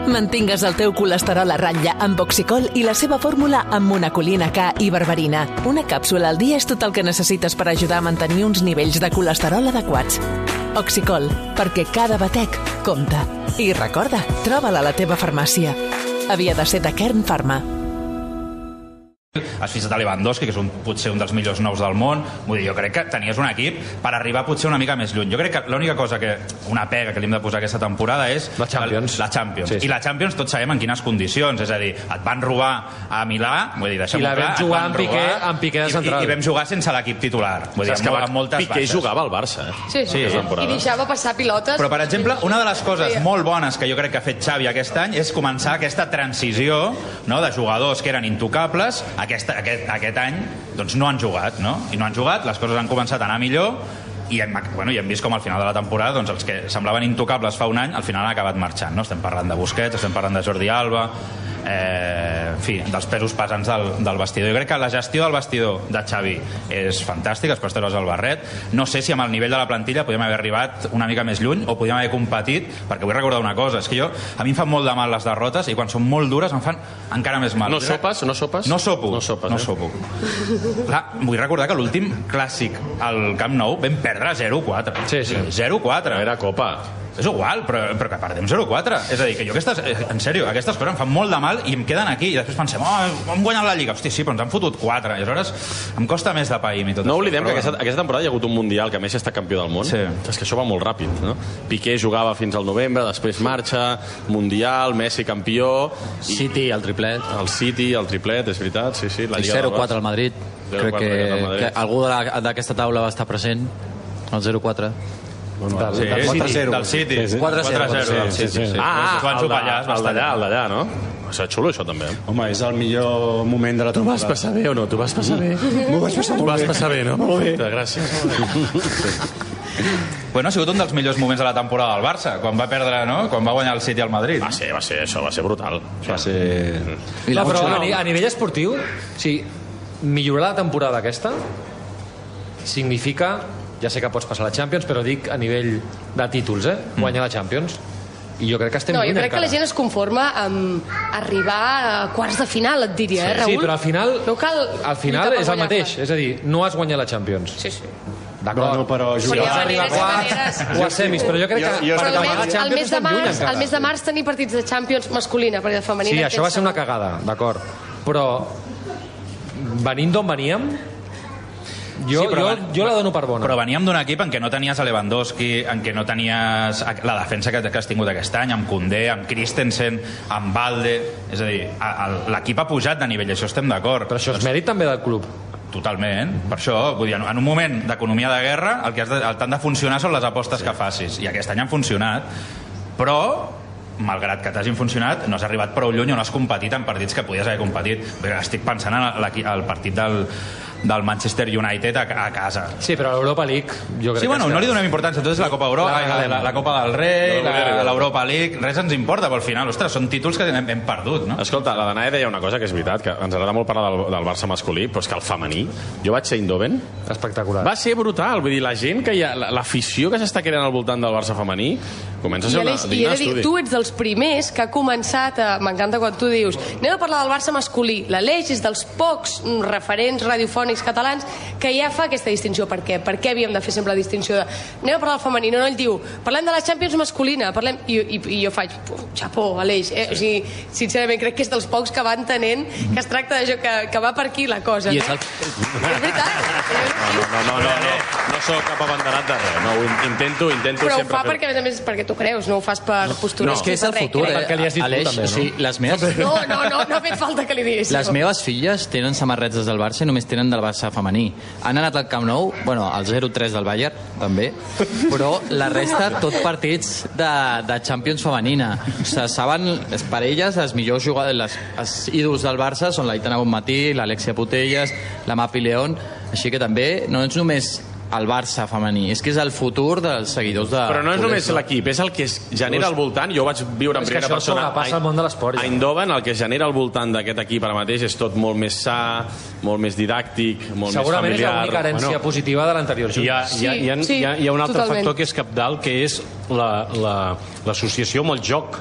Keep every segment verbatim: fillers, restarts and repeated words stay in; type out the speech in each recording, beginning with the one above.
Mantingues el teu colesterol a ratlla amb Oxicol i la seva fórmula amb monacolina K i berberina. Una càpsula al dia és tot el que necessites per ajudar a mantenir uns nivells de colesterol adequats. Oxicol, perquè cada batec compta. I recorda, troba-la a la teva farmàcia. Havia de ser de Kern Pharma. Has fitxat a Lewandowski, que és un, potser un dels millors nous del món. Vull dir, jo crec que tenies un equip per arribar potser una mica més lluny. Jo crec que l'única cosa que, una pega que li hem de posar aquesta temporada és la Champions. La, la Champions. Sí, sí. I la Champions tots sabem en quines condicions. És a dir, et van robar a Milà, vull dir, deixem-ho clar. I la vam jugar amb Piqué, amb Piqué de central. I, i, I vam jugar sense l'equip titular. Vull dir, amb, amb moltes Piqué baixes. jugava al Barça, eh? Sí, sí. Sí. I deixava passar pilotes. Però, per exemple, una de les coses molt bones que jo crec que ha fet Xavi aquest any és començar aquesta transició, no?, de jugadors que eren intocables. Aquesta, aquest, aquest any doncs no han jugat, no? I no han jugat, les coses han començat a anar millor i hem, bueno, i hem vist com al final de la temporada doncs els que semblaven intocables fa un any al final han acabat marxant, no? Estem parlant de Busquets, estem parlant de Jordi Alba, eh, en fi, dels pesos pesants del, del vestidor. Jo crec que la gestió del vestidor de Xavi és fantàstica, es pot treure's el barret. No sé si amb el nivell de la plantilla podíem haver arribat una mica més lluny o podíem haver competit, perquè vull recordar una cosa, és que jo, a mi em fan molt de mal les derrotes i quan són molt dures em fan encara més mal. No sopes? No sopes? No sopo. No sopes, no eh? sopo. Clar, vull recordar que l'últim clàssic al Camp Nou vam perdre zero quatre. Sí, sí. zero quatre. Era Copa. És igual, però, però que perdem zero quatre. És a dir, que jo aquestes, en sèrio, aquestes coses em fan molt de mal i em queden aquí. I després pensem, oh, hem guanyat la Lliga. Hosti, sí, però ens han fotut quatre. I aleshores em costa més de païm i tot. No això. oblidem però... que aquesta, aquesta temporada hi ha hagut un Mundial que Messi ha estat campió del món. Sí. És que això va molt ràpid, no? Piqué jugava fins al novembre, després marxa, Mundial, Messi campió... I... City, el triplet. El City, el triplet, és veritat, sí, sí. La El Lliga zero quatre al Madrid. Crec que, que algú d'aquesta taula va estar present. El zero quatre. Del, sí, del City, City. del City. Sí, sí. quatre zero del Sí, City. sí, sí. Ah, ah, el d'allà, el d'allà, el d'allà, no? És xulo, això, també. Home, és el millor moment de la Tu vas temporada. passar bé o no? Tu vas passar bé? M'ho vaig passar Tu molt vas bé. passar bé, no? Molt bé. Gràcies. Bueno, ha sigut un dels millors moments de la temporada del Barça, quan va perdre, no? Quan va guanyar el City al Madrid. Va ser, va ser, això va ser brutal. Va ser... I la, però a, a nivell esportiu, o sigui, millorar la temporada aquesta significa, ja sé que pots passar la Champions, però dic a nivell de títols, eh? Guanyar la Champions. I jo crec que estem no, lluny jo crec encara. que la gent es conforma amb arribar a quarts de final, et diria, eh, Raül? Sí, però al final, no cal al final és el mateix. És a dir, no has guanyat la Champions. Sí, sí. D'acord. Bueno, però Si jugar... vas arribar a quarts o a semis, però jo crec que Jo- jo per estic acabar la Almenys, al Champions mes de estem lluny març, encara. al mes de març tenir partits de Champions masculina, perquè de femenina... Sí, això va tens ser una segur. cagada, d'acord. Però venint d'on veníem, jo, Sí, però jo, van- jo la dono per bona. Però veníem d'un equip en què no tenies a Lewandowski, en què no tenies la defensa que, que has tingut aquest any, amb Koundé, amb Christensen, amb Balde... És a dir, a- a- l'equip ha pujat de nivell, això estem d'acord. Però això és mèrit també del club. Totalment. Per això, vull dir, en un moment d'economia de guerra, el que has de, el que han de funcionar són les apostes sí. que facis. I aquest any han funcionat. Però, malgrat que t'hagin funcionat, no has arribat prou lluny o no has competit en partits que podies haver competit. Estic pensant en el partit del, del Manchester United a, a casa. Sí, però l'Europa League, jo crec Sí, bueno, que... no li donem importància. Entonces la Copa Europa, La la, regalem. la, la Copa del Rei, No, la- no, l'Europa League, res ens importa, però al final, ostres, són títols que hem, hem perdut, no? Escolta, la Danae deia una cosa que és veritat, que ens agrada molt parlar del, del Barça masculí, però és que el femení, jo vaig ser a Eindhoven, Espectacular. va ser brutal, vull dir, la gent que hi ha, la- l'afició que s'està creant al voltant del Barça femení, comença a I, ser una Aleix, i he digna de dir, estudi. tu ets dels primers que ha començat a... M'encanta quan tu dius anem a parlar del Barça masculí. L'Aleix és dels pocs mm, referents radiofònics catalans que ja fa aquesta distinció. Per què? Per què havíem de fer sempre la distinció de anem a parlar del femení? No, no, ell diu parlem de la Champions masculina, parlem... I, i, i jo faig, xapó, Aleix. Eh? O sigui, sincerament, crec que és dels pocs que va entenent que es tracta d'això, que, que va per aquí la cosa. I No? és el... És veritat. No, no, no, no, no, no sóc cap abanderat de res, no, ho intento, intento Però ho sempre fa fer... perquè, a més a més, perquè tu creus, no ho fas per postura. No, és que és el futur, eh? Perquè li has dit tu, Aleix, també, no? o sigui, les meves... No, no, no, no ha fet falta que li diguis. Les meves filles tenen samarretes del Barça i només tenen del Barça femení. Han anat al Camp Nou, bueno, al zero tres del Bayern, també, però la resta tot partits de, de Champions femenina. O sigui, saben, les parelles, les millors jugadores, les, els ídols del Barça són l'Aitana Bonmatí, l'Alexia Putellas, la Mapi León, així que també no és només el Barça femení, és que és el futur dels seguidors de... Però no és només l'equip, és el que es genera al voltant. Jo vaig viure en És que primera això persona sobrepassa el món de l'esport, ja. a Eindhoven, el que es genera al voltant d'aquest equip ara mateix és tot molt més sa, molt més didàctic, molt Segurament més és familiar. l'única herència Bueno. positiva de l'anterior Hi ha, Junts. hi, ha, hi, ha, hi, ha, hi ha un altre totalment. factor que és cabdal, que és la- la- l'associació la, amb el joc.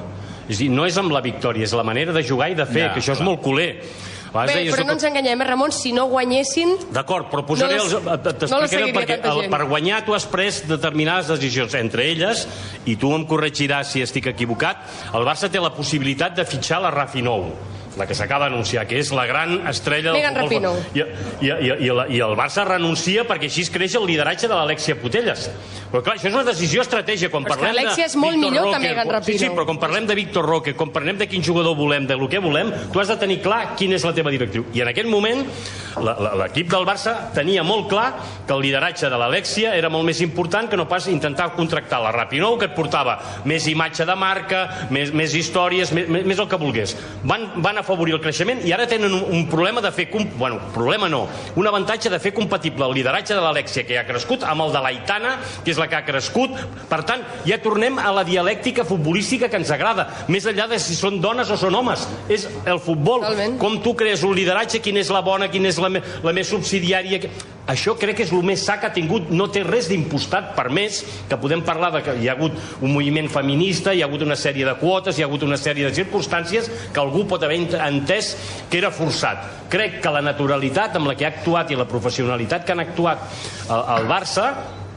És dir, no és amb la victòria, és la manera de jugar i de fer, que això és molt culer. Bé, però no ens enganyem, eh, Ramon? Si no guanyessin... D'acord, però posaré els... T'explicaré perquè per guanyar tu has pres determinades decisions, entre elles, i tu em corregiràs si estic equivocat, el Barça té la possibilitat de fitxar la Rafi Nou, la que s'acaba d'anunciar, que és la gran estrella del futbol. I, i, i, i, I el Barça renuncia perquè així es creix el lideratge de l'Alexia Putellas. Però clar, això és una decisió estratègia. Quan però és que l'Alexia és molt millor que Megan Rapinoe. Sí, sí, però quan parlem de Víctor Roque, quan parlem de quin jugador volem, de lo que volem, tu has de tenir clar quin és la teva directriu. I en aquell moment l'equip del Barça tenia molt clar que el lideratge de l'Alexia era molt més important que no pas intentar contractar la Rapinoe, que et portava més imatge de marca, més, més històries, més, més el que volgués. Van, van afavorir el creixement i ara tenen un, un problema de fer... Bueno, problema no, un avantatge de fer compatible el lideratge de l'Alexia, que ja ha crescut, amb el de l'Aitana, que és la que ha crescut. Per tant, ja tornem a la dialèctica futbolística que ens agrada, més enllà de si són dones o són homes. És el futbol. Totalment. Com tu crees un lideratge, quina és la bona, quina és la, me, la més subsidiària... Això crec que és el més sa que ha tingut. No té res d'impostat, per més que podem parlar de que hi ha hagut un moviment feminista, hi ha hagut una sèrie de quotes, hi ha hagut una sèrie de circumstàncies que algú pot haver entès que era forçat. Crec que la naturalitat amb la que ha actuat i la professionalitat que han actuat el, el Barça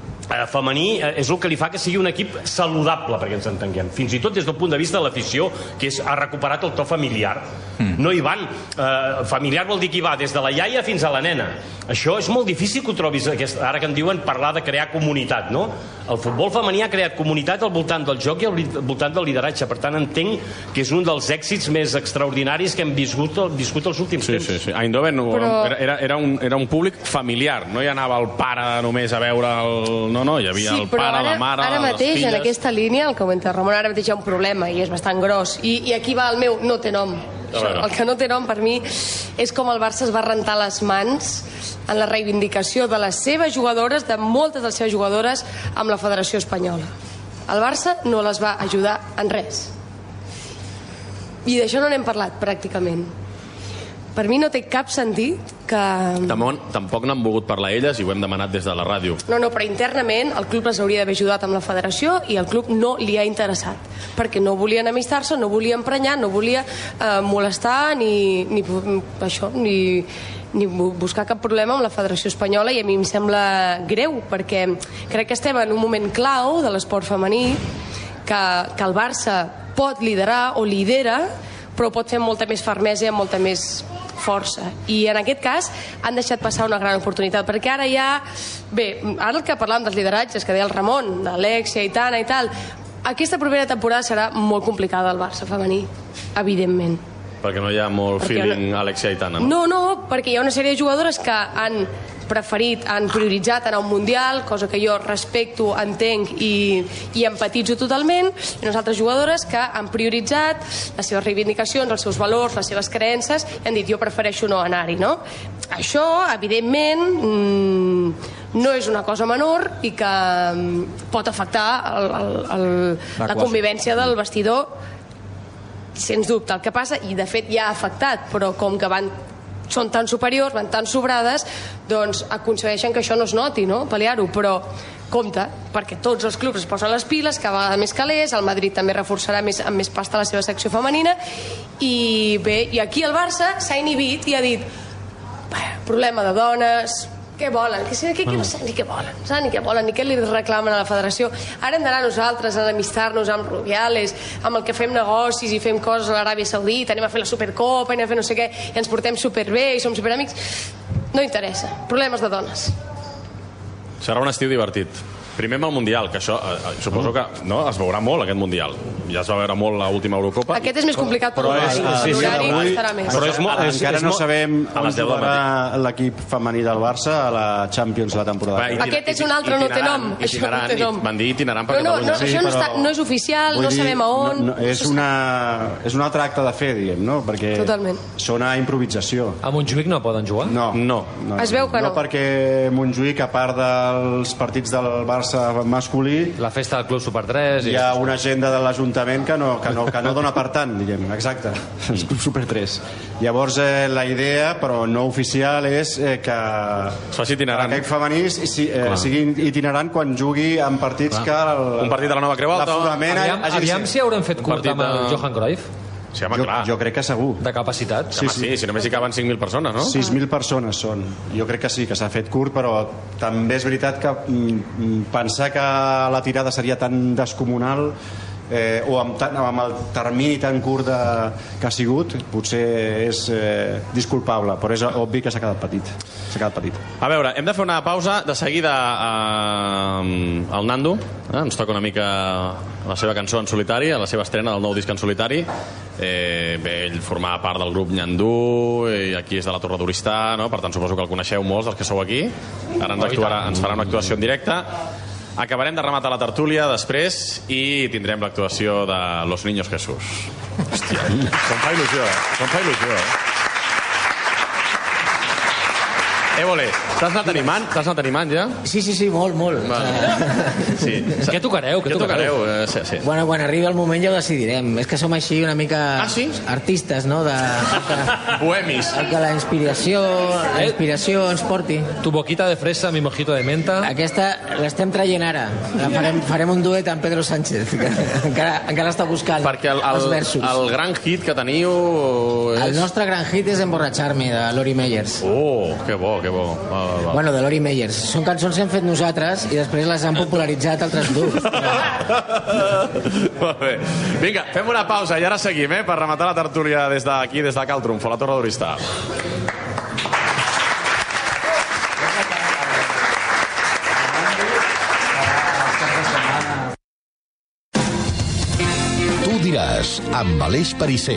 femení és el que li fa que sigui un equip saludable, perquè ens entenguem, fins i tot des del punt de vista de l'afició, que és, ha recuperat el to familiar. Mm. No hi van, eh, familiar vol dir que hi va des de la iaia fins a la nena. Això és molt difícil que ho trobis, aquest, ara que en diuen parlar de crear comunitat, no? El futbol femení ha creat comunitat al voltant del joc i al voltant del lideratge, per tant entenc que és un dels èxits més extraordinaris que hem viscut, viscut els últims sí, temps. Sí, sí. Eindhoven Però... era, era, un, era un públic familiar, no hi anava el pare només a veure el... No, no, hi havia sí, el pare, ara, la mare, ara mateix, les filles... en aquesta línia, el que comenta Ramon, ara mateix hi ha un problema i és bastant gros, i, i aquí va el meu no té nom. Això, el que no té nom per mi és com el Barça es va rentar les mans en la reivindicació de les seves jugadores, de moltes de les seves jugadores, amb la Federació Espanyola. El Barça no les va ajudar en res. I d'això no n'hem parlat, pràcticament. Per mi no té cap sentit que... Tampoc n'han volgut parlar elles i ho hem demanat des de la ràdio. No, no, però internament el club les hauria d'haver ajudat amb la federació i el club no li ha interessat, perquè no volia enemistar-se, no volia emprenyar, no volia eh, molestar ni, ni això, ni, ni buscar cap problema amb la Federació Espanyola, i a mi em sembla greu, perquè crec que estem en un moment clau de l'esport femení, que, que el Barça pot liderar o lidera, però pot fer molta més fermesa i amb molta més força. I en aquest cas han deixat passar una gran oportunitat, perquè ara ja... Bé, ara el que parlàvem dels lideratges, que deia el Ramon, d'Alexia, Aitana i tal, aquesta primera temporada serà molt complicada al Barça femení, evidentment. Perquè no hi ha molt perquè feeling no... Alexia i Aitana, no? No, no, perquè hi ha una sèrie de jugadores que han preferit, han prioritzat anar a un Mundial, cosa que jo respecto, entenc i, i empatitzo totalment, i unes altres jugadores que han prioritzat les seves reivindicacions, els seus valors, les seves creences, i han dit jo prefereixo no anar-hi, no? Això, evidentment, mmm, no és una cosa menor i que pot afectar el, el, el, la convivència del vestidor, sens dubte. El que passa, i de fet ja ha afectat, però com que van són tan superiors, van tan sobrades, doncs aconsegueixen que això no es noti, no? Pal·liar-ho, però compte, perquè tots els clubs es posen les piles, cada vegada més calés, el Madrid també reforçarà més, amb més pasta la seva secció femenina, i bé, i aquí el Barça s'ha inhibit i ha dit problema de dones, què volen? Que, que, que no sé ni què volen, no saben ni què volen, ni què li reclamen a la federació. Ara hem d'anar nosaltres a enemistar-nos amb Rubiales, amb el que fem negocis i fem coses a l'Aràbia Saudita, anem a fer la Supercopa, anem a fer no sé què, i ens portem superbé i som superamics. No interessa. Problemes de dones. Serà un estiu divertit. Primer amb el Mundial, que això eh, suposo que no, es veurà molt aquest Mundial. Ja es va veure molt l'última Eurocopa. Aquest és més complicat per l'horari. Sí, sí, avui, però és molt, és, encara és no sabem on jugarà l'equip femení del Barça a la Champions la temporada. Va, aquest és un altre, no té nom. Això no té nom. Van dir itinaran per no, no, Catalunya. No, això no, està, no és oficial, no sabem a on. No, no, és, una, és un altre acte de fe, diguem, no? Perquè totalment. Sona improvisació. A Montjuïc no poden jugar? No. No. no es veu que no. No, perquè Montjuïc, a part dels partits del Barça Barça masculí... La festa del Club Super tres... Hi ha una agenda de l'Ajuntament que no, que no, que no dona per tant, diguem, exacte, el Club Super tres. Llavors, eh, la idea, però no oficial, és eh, que aquest femení si, eh, sigui itinerant quan jugui en partits Clar. que... El, un partit de la Nova Creu Alta. Aviam, aviam si haurem fet curt amb el Johan Cruyff. Sí, home, jo, clar. jo crec que segur. De capacitat? Sí, sí. sí, si només hi caben cinc mil persones, no? sis mil persones són. Jo crec que sí, que s'ha fet curt, però també és veritat que mm, pensar que la tirada seria tan descomunal eh, o amb, tan, amb el termini tan curt de, que ha sigut, potser és eh, disculpable, però és obvi que s'ha quedat petit. S'ha quedat petit. A veure, hem de fer una pausa. De seguida eh, el Nando eh, ens toca una mica la seva cançó en solitari, a la seva estrena del nou disc en solitari. Eh, bé, ell formava part del grup Nyandú i aquí és de la Torre d'Oristà, no? Per tant suposo que el coneixeu molts dels que sou aquí. Ara ens, actuarà, ens farà una actuació en directe. Acabarem de rematar la tertúlia després i tindrem l'actuació de Los Niños Jesús. Hòstia, se'm fa il·lusió, eh? Se'm fa il·lusió, eh? Évole, t'has anat animant? T'has anat animant ja? Sí, sí, sí, molt, molt. Sí. Què tocareu? Què tocareu? Eh, sí, sí. Bueno, quan arribi el moment ja ho decidirem. És que som així una mica ah, sí? artistes, no? De, que, Bohemis. Que la inspiració, la inspiració ens porti. Tu boquita de fresa, mi mojito de menta. Aquesta l'estem traient ara. La farem, farem un duet amb Pedro Sánchez, que encara, encara està buscant Perquè el, el, els versos. El gran hit que teniu... És... El nostre gran hit és Emborratxar-me, de Lori Meyers. Oh, que bo, que bo. Va, va, va. Bueno, de Lori Meyers. Són cançons que hem fet nosaltres i després les han popularitzat altres grups. Molt bé. Vinga, fem una pausa i ara seguim, eh, per rematar la tertúlia des d'aquí, des de Cal Trumfo, a la Torre d'Oristà. Tu diràs, amb Aleix Perisser.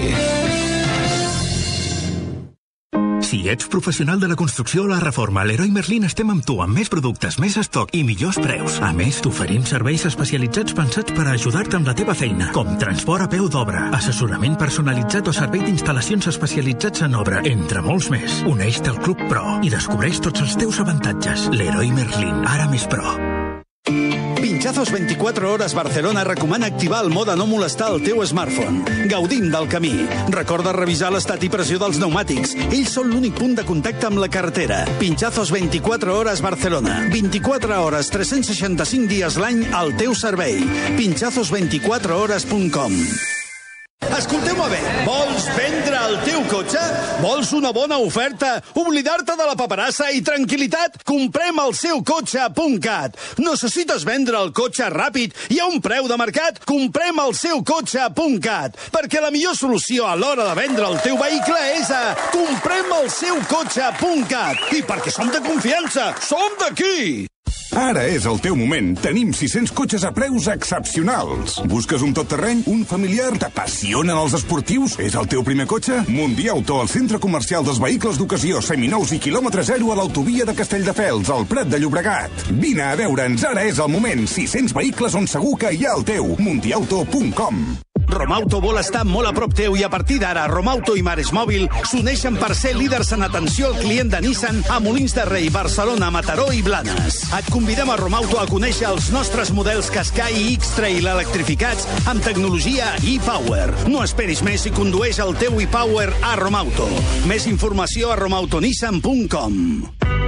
Si ets professional de la construcció o la reforma, a Leroy Merlin estem amb tu, amb més productes, més estoc i millors preus. A més, t'oferim serveis especialitzats pensats per a ajudar-te amb la teva feina, com transport a peu d'obra, assessorament personalitzat o servei d'instal·lacions especialitzats en obra, entre molts més. Uneix-te al Club Pro i descobreix tots els teus avantatges. Leroy Merlin, ara més pro. Pinchazos veinticuatro Horas Barcelona recomana activar el mode no molestar el teu smartphone. Gaudim del camí. Recorda revisar l'estat i pressió dels pneumàtics. Ells són l'únic punt de contacte amb la carretera. Pinchazos veinticuatro Horas Barcelona. vint-i-quatre hores, tres cents seixanta-cinc dies l'any al teu servei. pinchazos veinticuatro horas punt com. Escolteu-me bé, vols vendre el teu cotxe? Vols una bona oferta? Oblidar-te de la paperassa i tranquil·litat? Comprem el seu cotxe punt cat. Necessites vendre el cotxe ràpid i a un preu de mercat? Comprem el seu cotxe punt cat. Perquè la millor solució a l'hora de vendre el teu vehicle és a comprem el seu cotxe punt cat. I perquè som de confiança, som d'aquí! Ara és el teu moment. Tenim sis-cents cotxes a preus excepcionals. Busques un tot-terreny, un familiar? T'apassionen els esportius? És el teu primer cotxe? Mundiauto, el centre comercial dels vehicles d'ocasió, seminous i quilòmetre zero a l'autovia de Castelldefels, al Prat de Llobregat. Vine a veure'ns, ara és el moment. sis-cents vehicles on segur que hi ha el teu. mundiauto punt com. Romauto vol estar molt a prop teu i a partir d'ara Romauto i Mares Mòbil s'uneixen per ser líders en atenció al client de Nissan a Molins de Rei, Barcelona, Mataró i Blanes. Et convidem a Romauto a conèixer els nostres models Qashqai i X-Trail electrificats amb tecnologia e-Power. No esperis més i condueix el teu e-Power a Romauto. Més informació a romautonissan punt com.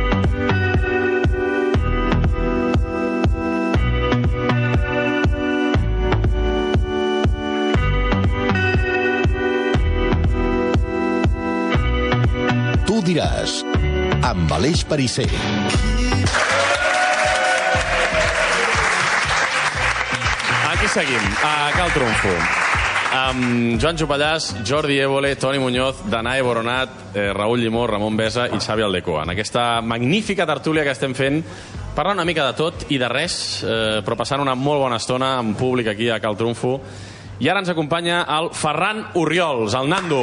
Tu diràs, amb Aleix Perisser. Aquí seguim, a Cal Trumfo. Amb Joan Jopallàs, Jordi Évole, Toni Muñoz, Danae Boronat, eh, Raül Llimó, Ramon Besa i Xavi Aldecoa. En aquesta magnífica tertúlia que estem fent, parlant una mica de tot i de res, eh, però passant una molt bona estona en públic aquí a Cal Trumfo. I ara ens acompanya el Ferran Orriols, el Nando.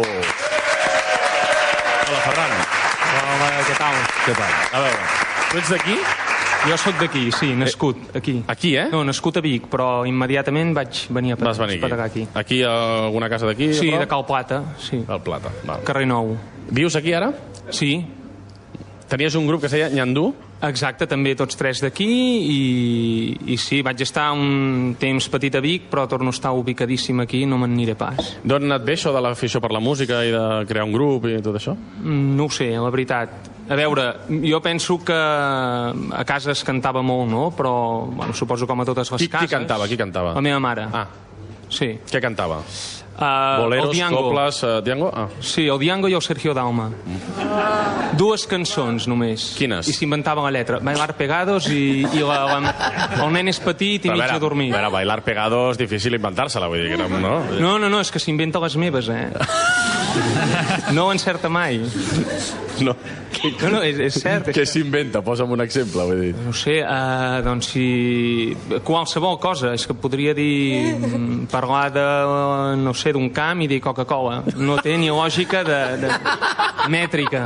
Hola, Ferran. Hola, què tal? Què tal? A veure, tu ets d'aquí? Jo sóc d'aquí, sí, nascut aquí. Aquí, eh? No, nascut a Vic, però immediatament vaig venir a Vas venir aquí. aquí. Aquí a alguna casa d'aquí? Sí, de Cal Plata, sí. Cal Plata, val. Carrer Nou. Vius aquí ara? Sí. Tenies un grup que es deia Nyandú? Exacte, també tots tres d'aquí i, i sí, vaig estar un temps petit a Vic, però torno a estar ubicadíssim aquí, no me'n aniré pas. D'on et ve això de l'afició per la música i de crear un grup i tot això? No ho sé, la veritat. A veure, jo penso que a casa es cantava molt, no? Però, bueno, suposo com a totes les qui, cases... Qui cantava? Qui cantava? La meva mare. Ah. Sí. Què cantava? Uh, Boleros, coples, uh, Diango? Ah. Sí, el Diango i el Sergio Dalma. Mm. Dues cançons, només. Quines? I s'inventava la lletra. Bailar pegados i, i la, la, el nen és petit i mig a dormir. A veure, bailar pegados, difícil inventar-se-la, vull dir que no... No, no, no, no és que s'inventa les meves, eh? No ho encerta mai. No. No, no, és, és cert. Què s'inventa? Posa'm un exemple, vull dir. No sé, uh, doncs si... Qualsevol cosa. És que podria dir... Parlar de... No sé, d'un camp i dir Coca-Cola. No té ni lògica de... de... mètrica.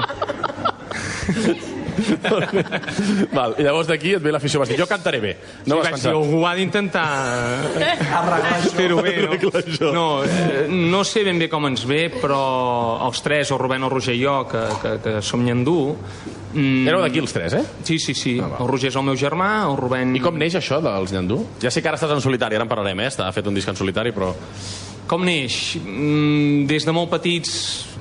Val, i llavors d'aquí et ve l'afició. Vas dir, jo cantaré bé. No sí, vas pensar... Si algú ha d'intentar fer-ho bé, no? No, eh, no sé ben bé com ens ve, però els tres, el Rubén, el Roger i jo, que, que, que som nyandú... Mm... Éreu d'aquí els tres, eh? Sí, sí, sí. Ah, el Roger és el meu germà, el Rubén... I com neix això dels nyandú? Ja sé que ara estàs en solitari, ara en parlarem, eh? Està fet un disc en solitari, però... Com neix? Mm, des de molt petits...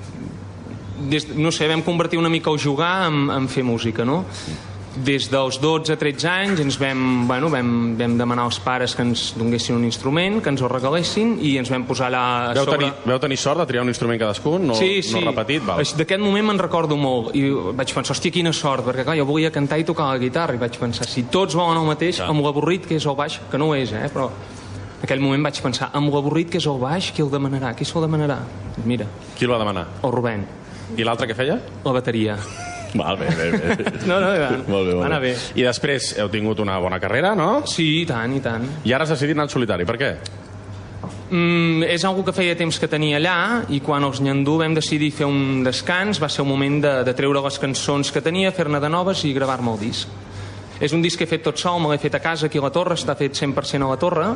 Des, no sé, vam convertir una mica el jugar en, en fer música, no? Des dels dotze a tretze anys ens vam, bueno, vam, vam demanar als pares que ens donessin un instrument, que ens el regalessin i ens vam posar allà a veu sobre... Tenir, veu tenir sort de triar un instrument cadascun? No, sí, sí. No repetit? Val. D'aquest moment me'n recordo molt i vaig pensar, hòstia, quina sort, perquè clar, jo volia cantar i tocar la guitarra i vaig pensar, si tots volen el mateix, clar, amb l'avorrit que és el baix, que no ho és, eh, però en aquell moment vaig pensar, amb l'avorrit que és el baix, qui el demanarà? Qui se'l demanarà? Mira. Qui el va demanar? El Rubén. I l'altre què feia? La bateria. Val, bé, bé, bé. No, no, va, molt bé, molt va anar bé. I després heu tingut una bona carrera, no? Sí, i tant, i tant. I ara has decidit anar en solitari, per què? Mm, és algo que feia temps que tenia allà i quan els nyandú vam decidir fer un descans va ser el moment de, de treure les cançons que tenia, fer-ne de noves i gravar-me el disc. És un disc que he fet tot sol, me l'he fet a casa aquí a la Torre, està fet cent per cent a la Torre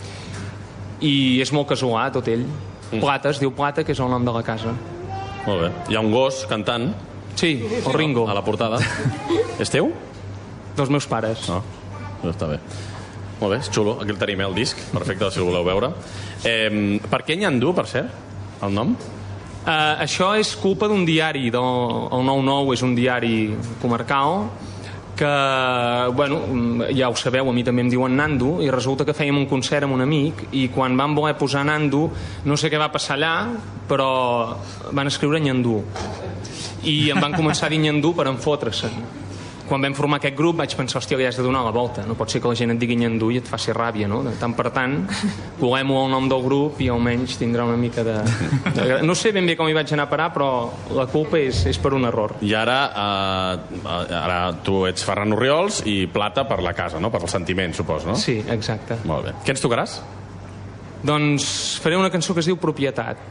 i és molt casolà tot ell. Mm. Plata, es diu Plata, que és el nom de la casa. Molt bé. Hi ha un gos cantant. Sí, el Ringo. A la portada. És teu? Dels meus pares. No, no està bé. Molt bé, és xulo. Aquí el tenim, el disc. Perfecte, si el voleu veure. Eh, per què nyandú, per cert, el nom? Uh, això és culpa d'un diari. Del, el nou nou és un diari comarcal que, bueno, ja ho sabeu, a mi també em diuen Nando, i resulta que fèiem un concert amb un amic i quan van voler posar Nando, no sé què va passar allà, però van escriure Nyandú i em van començar a dir Nyandú per enfotre-se'n. Quan vam formar aquest grup vaig pensar, hòstia, li has de donar la volta, no pot ser que la gent et digui Nyandú i et faci ràbia, no? De tant per tant, volem-ho al nom del grup i almenys tindrà una mica de... de... No sé ben bé com hi vaig anar a parar, però la culpa és, és per un error. I ara, eh, ara tu ets Ferran Orriols i Plata per la casa, no? Per el sentiment, supos, no? Sí, exacte. Molt bé. Què ens tocaràs? Doncs faré una cançó que es diu Propietat.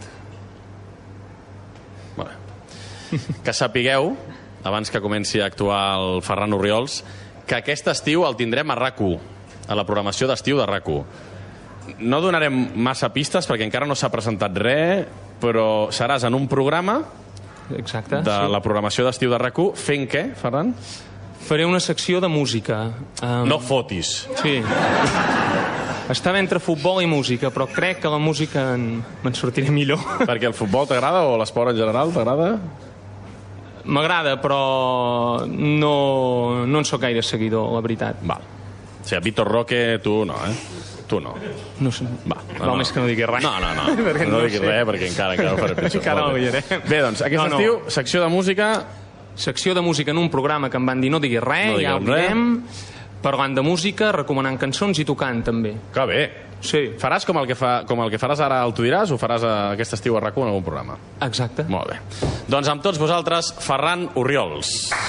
Molt bé. Que sapigueu, abans que comenci a actuar el Ferran Orriols, que aquest estiu el tindrem a RAC u, a la programació d'estiu de RAC u. No donarem massa pistes perquè encara no s'ha presentat res, però seràs en un programa Exacte, de sí. la programació d'estiu de RAC u. Fent què, Ferran? Faré una secció de música. Um... No fotis. Sí. Estava entre futbol i música, però crec que la música me'n sortiré millor. Perquè el futbol t'agrada o l'esport en general t'agrada? M'agrada, però no, no en sóc gaire seguidor, la veritat. Val. O sigui, Vitor Roque, tu no, eh? Tu no. No sé. Va, no, Val no. més que no digui res. No, no, no. No, no diguis sé. res, perquè encara, encara ho faré pitjor. Encara ho diré. Bé, doncs, aquest no, no. estiu, secció de música... Secció de música en un programa que em van dir no diguis res, no ja ho direm, parlant de música, recomanant cançons i tocant, també. Que bé. Sí. Faràs com el que, fa, com el que faràs ara al Tu diràs o faràs aquest estiu a RAC u en algun programa? Exacte. Molt bé. Doncs amb tots vosaltres, Ferran Orriols.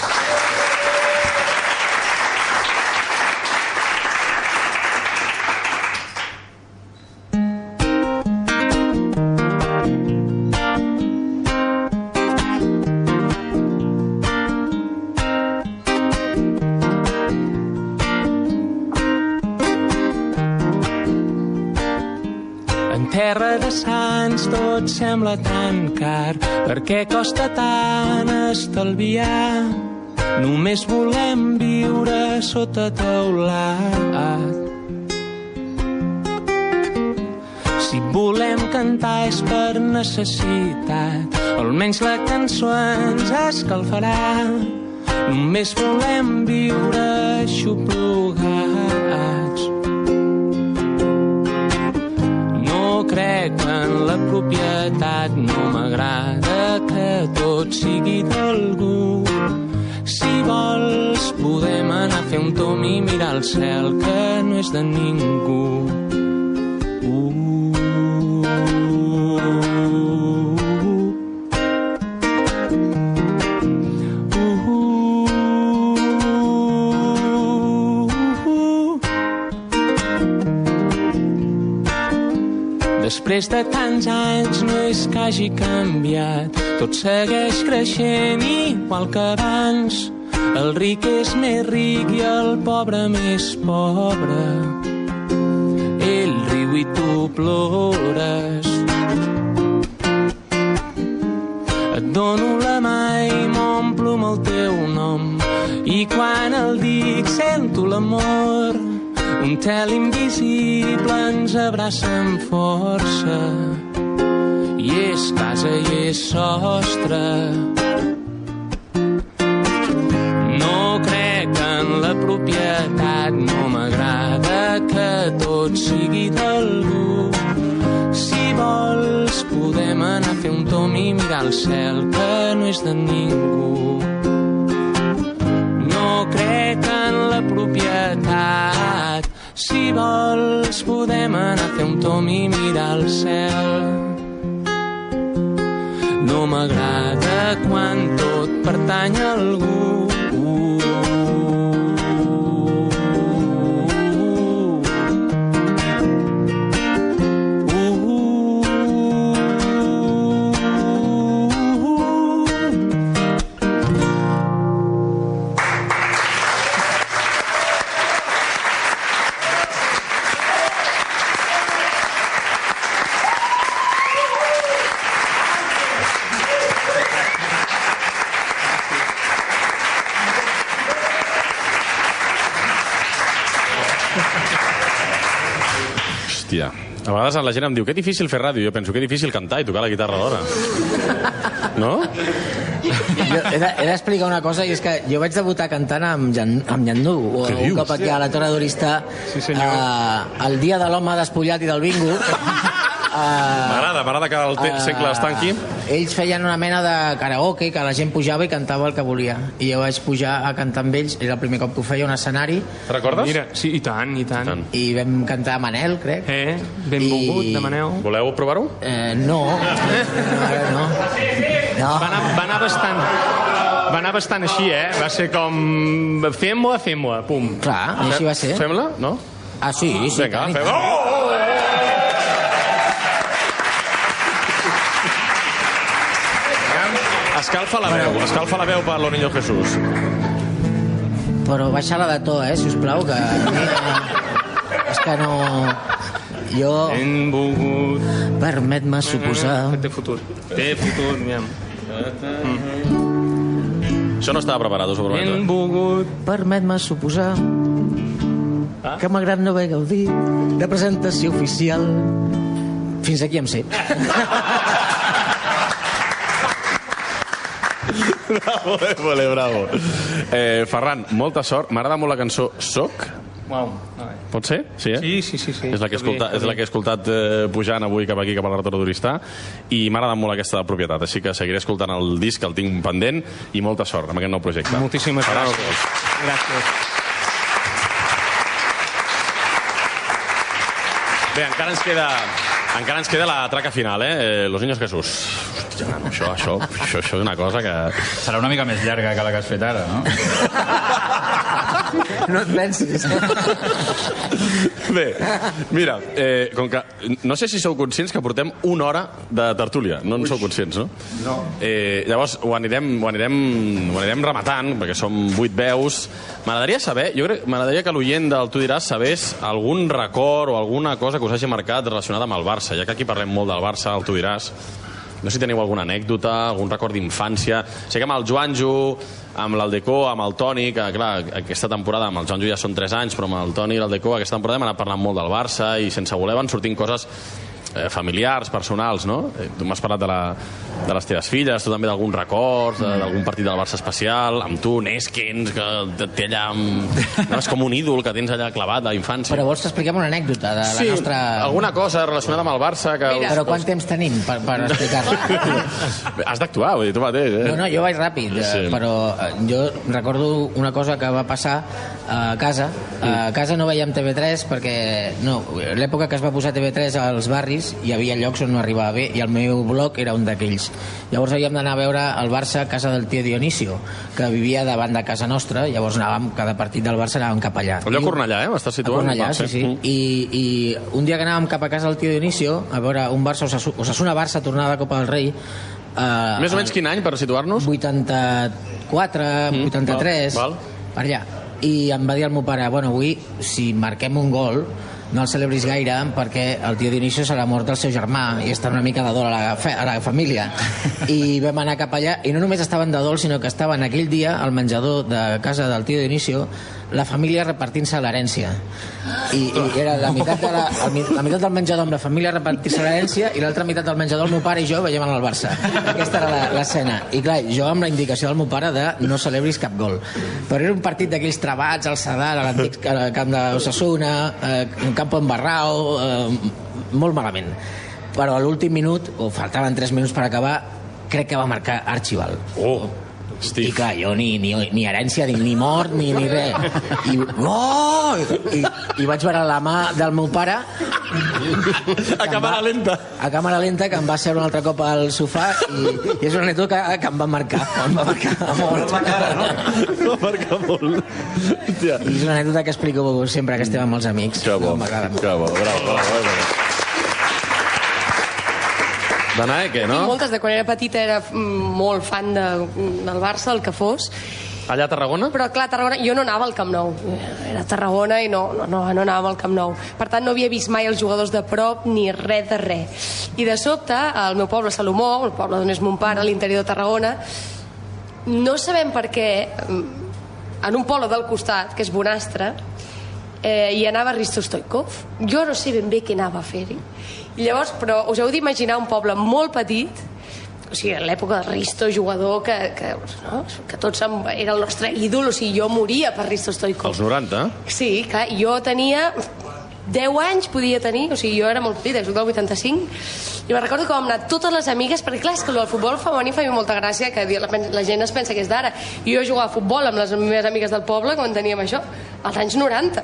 Terra de Sants tot sembla tan car, per què costa tant estalviar? Només volem viure sota teulat. Si volem cantar és per necessitat, almenys la cançó ens escalfarà. Només volem viure aixoplugats. No crec en la propietat, no m'agrada que tot sigui d'algú. Si vols podem anar a fer un tom i mirar el cel que no és de ningú. Després de tants anys no és que hagi canviat, tot segueix creixent igual que abans. El ric és més ric i el pobre més pobre. Ell riu i tu plores. Et dono la mà i m'omplo amb el teu nom, i quan el dic sento l'amor. Un tel invisible ens abraça amb força, i és casa i és sostre. No crec en la propietat, no m'agrada que tot sigui d'algú. Si vols podem anar a fer un tom i mirar el cel que no és de ningú. No crec en la propietat, si vols podem anar a fer un tom i mirar el cel. No m'agrada quan tot pertany a algú. Hòstia, a vegades la gent em diu que difícil fer ràdio, jo penso que difícil cantar i tocar la guitarra alhora. No? Jo he de- he d'explicar una cosa, i és que jo vaig debutar cantant amb Jan, amb Jan Nu, Què un dius? cop aquí a la Torre d'Oristà, eh, el dia de l'home despullat i del bingo. M'agrada, m'agrada que el temps segle es tanqui. Ells feien una mena de karaoke que la gent pujava i cantava el que volia, i jo vaig pujar a cantar amb ells, era el primer cop que ho feia a un escenari. Recordes? Mira, sí, i tant, i tant. I vam cantar Manel, crec. Eh, benvolgut, de Manel. Voleu provar-ho? Eh, no. no. No. Va anar, va anar bastant... Va anar bastant així, eh? Va ser com... Fem-ho, fem-ho, pum. Clar, i així va ser. Fem-la, no? Ah, sí, sí. Vinga, tant, i fem-ho! tant. Escalfa la veu, escalfa la veu per lo niño Jesús. Però baixa-la de to, eh, sisplau, que... a mi, eh, és que no... Jo... Benvolgut. Permet-me suposar... Té futur. Té futur, aviam. Això no estava preparat, us ho prometo. Benvolgut. Permet-me suposar que malgrat no haver gaudit de presentació oficial, fins aquí em sé. Bravo, eh, vale, bravo. Eh, Ferran, molta sort. M'agrada molt la cançó Soc. Uau. Pot ser? Sí, eh? Sí, sí, sí. sí. És la que he escoltat, és la que he escoltat eh, pujant avui cap aquí, cap a la Torre d'Oristà, i m'agrada molt aquesta de propietat, així que seguiré escoltant el disc, el tinc pendent, i molta sort amb aquest nou projecte. Moltíssimes gràcies. Gràcies. Bé, encara ens queda, encara ens queda la traca final, eh? Los Niños Jesús. Hòstia, no, això, això, això, això és una cosa que... Serà una mica més llarga que la que has fet ara, no? No et pensis. Bé, mira, eh, com que no sé si sou conscients que portem una hora de tertúlia, no en sou conscients, no? No. Eh, llavors ho anirem, ho, anirem, ho anirem rematant, perquè som vuit veus. M'agradaria saber, jo crec, m'agradaria que l'oient del Tu diràs sabés algun record o alguna cosa que us hagi marcat relacionada amb el Barça, ja que aquí parlem molt del Barça, el Tu diràs. no sé si teniu alguna anècdota, algun record d'infància. Sé que amb el Joanjo, amb l'Aldecó, amb el Toni, que clar, aquesta temporada amb el Joanjo ja són tres anys, però amb el Toni i l'Aldecó aquesta temporada hem anat parlant molt del Barça i sense voler van sortint coses eh, familiars, personals, no? Eh, tu m'has parlat de, la, de les teves filles, tu també d'algun record, d'algun partit del Barça especial, amb tu, Neskins, que té allà... Amb... No, és com un ídol que tens allà clavat a la infància. Però vols que expliquem una anècdota de la sí, nostra... alguna cosa relacionada amb el Barça que... Mira, però quant temps tenim per, per explicar-la? Has d'actuar, vull dir, tu mateix, eh? No, no, jo vaig ràpid, sí. Però jo recordo una cosa que va passar a casa. A casa no veiem T V tres perquè... No, l'època que es va posar T V tres als barris hi havia llocs on no arribava bé i el meu blog era un d'aquells. Llavors havíem d'anar a veure el Barça a casa del tio Dionisio, que vivia davant de casa nostra. Llavors anàvem, cada partit del Barça anàvem cap allà. Allò a Cornellà, eh? M'estàs situant? A Cornellà, sí, sí. I, I un dia que anàvem cap a casa del tio Dionisio a veure un Barça, Osasuna-Barça, tornada de Copa del Rei. Uh, Més o menys quin any, per situar-nos? vuitanta-quatre, mm, vuitanta-tres, val, val. Per allà. I em va dir el meu pare, bueno, avui, si marquem un gol, no el celebris gaire perquè el tio Dionisio serà mort del seu germà i està una mica de dol a la, a la família. I vam anar cap allà i no només estaven de dol, sinó que estaven aquell dia al menjador de casa del tio Dionisio la família repartint-se l'herència. I, I era la meitat, de la, la meitat del menjador amb la família repartint-se l'herència i l'altra meitat del menjador el meu pare i jo veiem el Barça. Aquesta era l'escena. I clar, jo amb la indicació del meu pare de no celebris cap gol. Però era un partit d'aquells trebats al Sadar, a l'antic camp d'Osasuna, eh, un camp embarrao, eh, molt malament. Però a l'últim minut, o faltaven tres minuts per acabar, crec que va marcar Archibald. Oh! Estic. I clar, jo ni, ni, ni herència, ni, ni mort, ni, ni res. I, oh! I, I vaig veure la mà del meu pare a càmera lenta a càmera lenta, que em va seure un altre cop al sofà i, i és una anècdota que, que em va marcar em va marcar molt em va marcar molt. Hòstia. I és una anècdota que explico sempre que estem amb els amics. Que bo, que bo, bravo, bravo, bravo. Danae, no? Tinc moltes, de quan era petita era molt fan de, del Barça, el que fos. Allà a Tarragona? Però clar, a Tarragona, jo no anava al Camp Nou. Era a Tarragona i no, no, no, no anava al Camp Nou. Per tant, no havia vist mai els jugadors de prop ni res de res. I de sobte, al meu poble, Salomó, el poble d'on és mon pare, a l'interior de Tarragona, no sabem per què, en un poble del costat, que és Bonastre, eh, hi anava Risto Stoikov. Jo no sé ben bé què anava a fer-hi. I llavors, però us heu d'imaginar un poble molt petit, o sigui, en l'època de Risto, jugador que, que, no? que tots era el nostre ídol, o sigui, jo moria per Risto Stoikov. Els noranta? Sí, clar, jo tenia deu anys, podia tenir, o sigui, jo era molt petita, soc del vuitanta-cinc, i me recordo que vam anar totes les amigues, perquè clar, és que el futbol femení fa molta gràcia, que la, la gent es pensa que és d'ara. Jo jugava a futbol amb les meves amigues del poble quan teníem això, als anys noranta.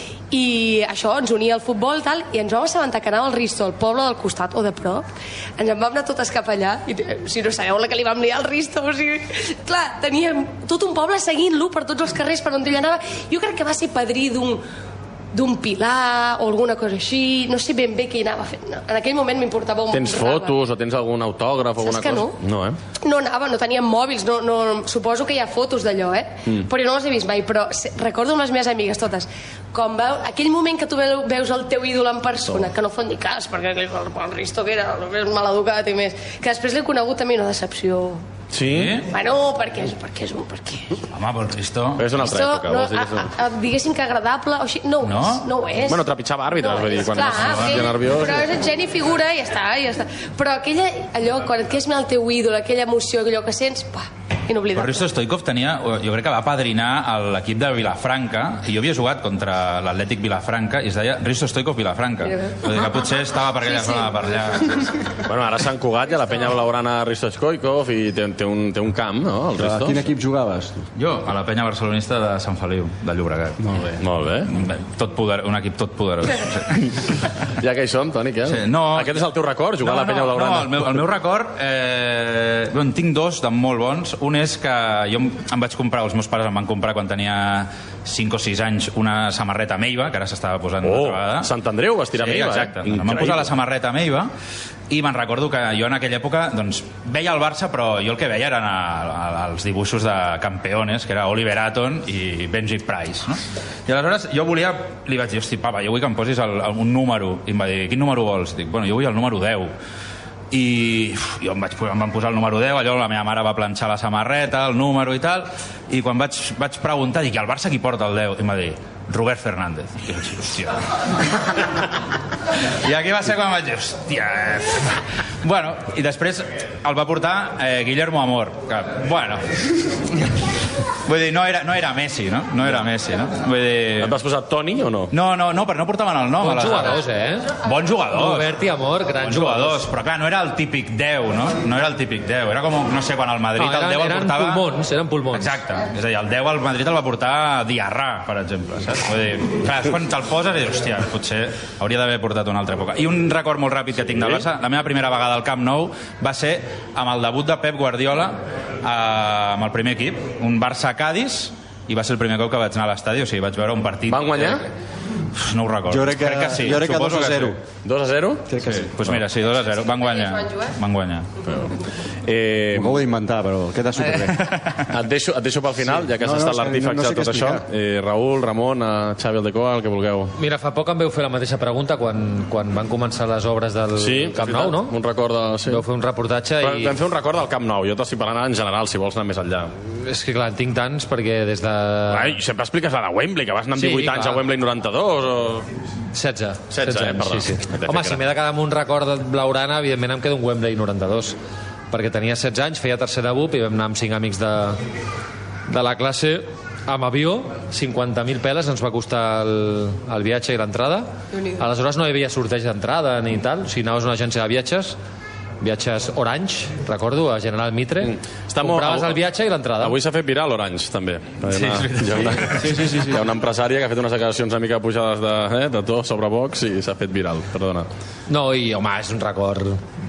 I això ens unia al futbol tal, i ens vam assabentar que anava al Risto, al poble del costat o de prop, ens en vam anar totes cap allà i si no sabeu la que li vam liar al Risto, o sigui, clar, teníem tot un poble seguint-lo per tots els carrers per on ell anava. Jo crec que va ser padrí d'un d'un pilar o alguna cosa així, no sé ben bé què hi anava fent. No. En aquell moment m'importava un... Tens fotos o tens algun autògraf o alguna cosa? No? No, eh? No anava, no teníem mòbils, no, no, suposo que hi ha fotos d'allò, eh? Mm. Però no les he vist mai, però recordo amb les meves amigues totes, com veu, aquell moment que tu veus el teu ídol en persona, que no fot ni cas, perquè el, el Risto que era el més maleducat i més, que després l'he conegut també una decepció. Sí? Bueno, perquè és, perquè és un... Perquè... Home, però el Risto... És una altra època, no, vols dir que... a, a, diguéssim que agradable, o així, no, no? És, no ho és. Bueno, trepitjava àrbitres, no vull dir, quan clar, és aquell, nerviós... Però és geni figura i ja està, ja està. Però aquella, allò, quan et quedes el teu ídol, aquella emoció, allò que sents, pa, inoblidable. Però Risto Stoikov tenia, jo crec que va padrinar l'equip de Vilafranca, i jo havia jugat contra l'Atlètic Vilafranca, i es deia Risto Stoikov Vilafranca. Vull dir que potser estava per aquella sí, zona, sí. per allà. Bueno, ara Sant Cugat i a la penya blaugrana Risto Stoikov i té, té, un, té un camp, no, el Risto? A quin equip jugaves? Jo, a la penya barcelonista de Sant Feliu, de Llobregat. Molt bé. Molt bé. Tot poder, un equip tot poderós. Sí. Ja que hi som, Toni, què? Sí, no, Aquest és el teu record, jugar no, a la penya no, blaugrana? No, el meu, el meu record... Eh, bueno, en tinc dos de molt bons. Un és que jo em vaig comprar, els meus pares em van comprar quan tenia cinc o sis anys una samarreta Meiva, que ara s'estava posant una oh, altra vegada. Sant Andreu, vas tirar sí, Meiva, exacte. eh? Em van posar la samarreta Meiva i me'n recordo que jo en aquella època doncs, veia el Barça, però jo el que veia eren a, a, els dibuixos de campeones, que era Oliver Aton i Benji Price, no? I aleshores jo volia, li vaig dir, hosti, papa, jo vull que em posis el, el, un número, i em va dir, quin número vols? Dic, bueno, jo vull el número deu. i jo em, vaig, em van posar el número deu, allò la meva mare va planxar la samarreta, el número i tal, i quan vaig, vaig preguntar, dic, i el Barça qui porta el deu? I em va dir, Robert Fernández. I vaig dir, hòstia. I aquí va ser quan vaig dir, hòstia. Bueno, i després el va portar eh, Guillermo Amor. Que, bueno... Vull dir, no era, no era Messi, no? No era Messi, no? Vull dir... Et vas posar Toni o no? No, no, no, però no portaven el nom. Bons jugadors, eh? Bons jugadors. Robert i Amor, grans Bons jugadors. Però clar, no era el típic deu, no? No era el típic deu. Era com, no sé, quan al Madrid no, eren, el deu el eren portava... pulmons, eren pulmons. Exacte. És a dir, el deu al Madrid el va portar Diarra, per exemple, saps? Vull dir, clar, quan te'l poses i dius, hòstia, potser hauria d'haver portat una altra època. I un record molt ràpid que tinc del Barça, la meva primera vegada al Camp Nou va ser amb el debut de Pep Guardiola eh, amb el primer equip, un Barça-Cadis, i va ser el primer cop que vaig anar a l'estadi, o sigui, vaig veure un partit... Van guanyar? Eh, no ho recordo. Jo crec que, crec que sí. jo crec que dos a zero. dos a zero? Crec que sí. Doncs pues mira, sí, dos a zero. Van guanyar. Van guanyar. Eh... M'ho acabo d'inventar, però queda superbé. Et deixo, et deixo pel final, sí. Ja que has no, estat no, l'artífex no, no sé de tot això. Eh, Raül, Ramon, eh, Xavi Aldecoa, el que vulgueu. Mira, fa poc em veu fer la mateixa pregunta quan, quan van començar les obres del sí, Camp Nou, no? Un record de... Sí. Vau fer un reportatge però i... Vam fer un record del Camp Nou. Jo t'estic parlant en general, si vols anar més enllà. És que clar, en tinc tants perquè des de... Ai, sempre expliques la de Wembley, que vas anar amb divuit sí, anys a Wembley noranta-dos o... setze. setze, eh, perdó. Sí, sí. Home, si m'he de quedar amb un record blaurana, evidentment em quedo un Wembley noranta-dos, perquè tenia setze anys, feia tercer de B U P i vam anar amb cinc amics de, de la classe amb avió, cinquanta mil peles ens va costar el, el viatge i l'entrada. Aleshores no hi havia sorteig d'entrada ni tal, o sigui, anaves a una agència de viatges, viatges Orange, recordo, a General Mitre, mm. compraves el viatge i l'entrada. Avui s'ha fet viral Orange, també. Sí, una, hi, ha una, sí, sí, sí, sí. Hi ha una empresària que ha fet unes declaracions una mica pujades de, eh, de to sobre Vox i s'ha fet viral, perdona. No, i home, és un record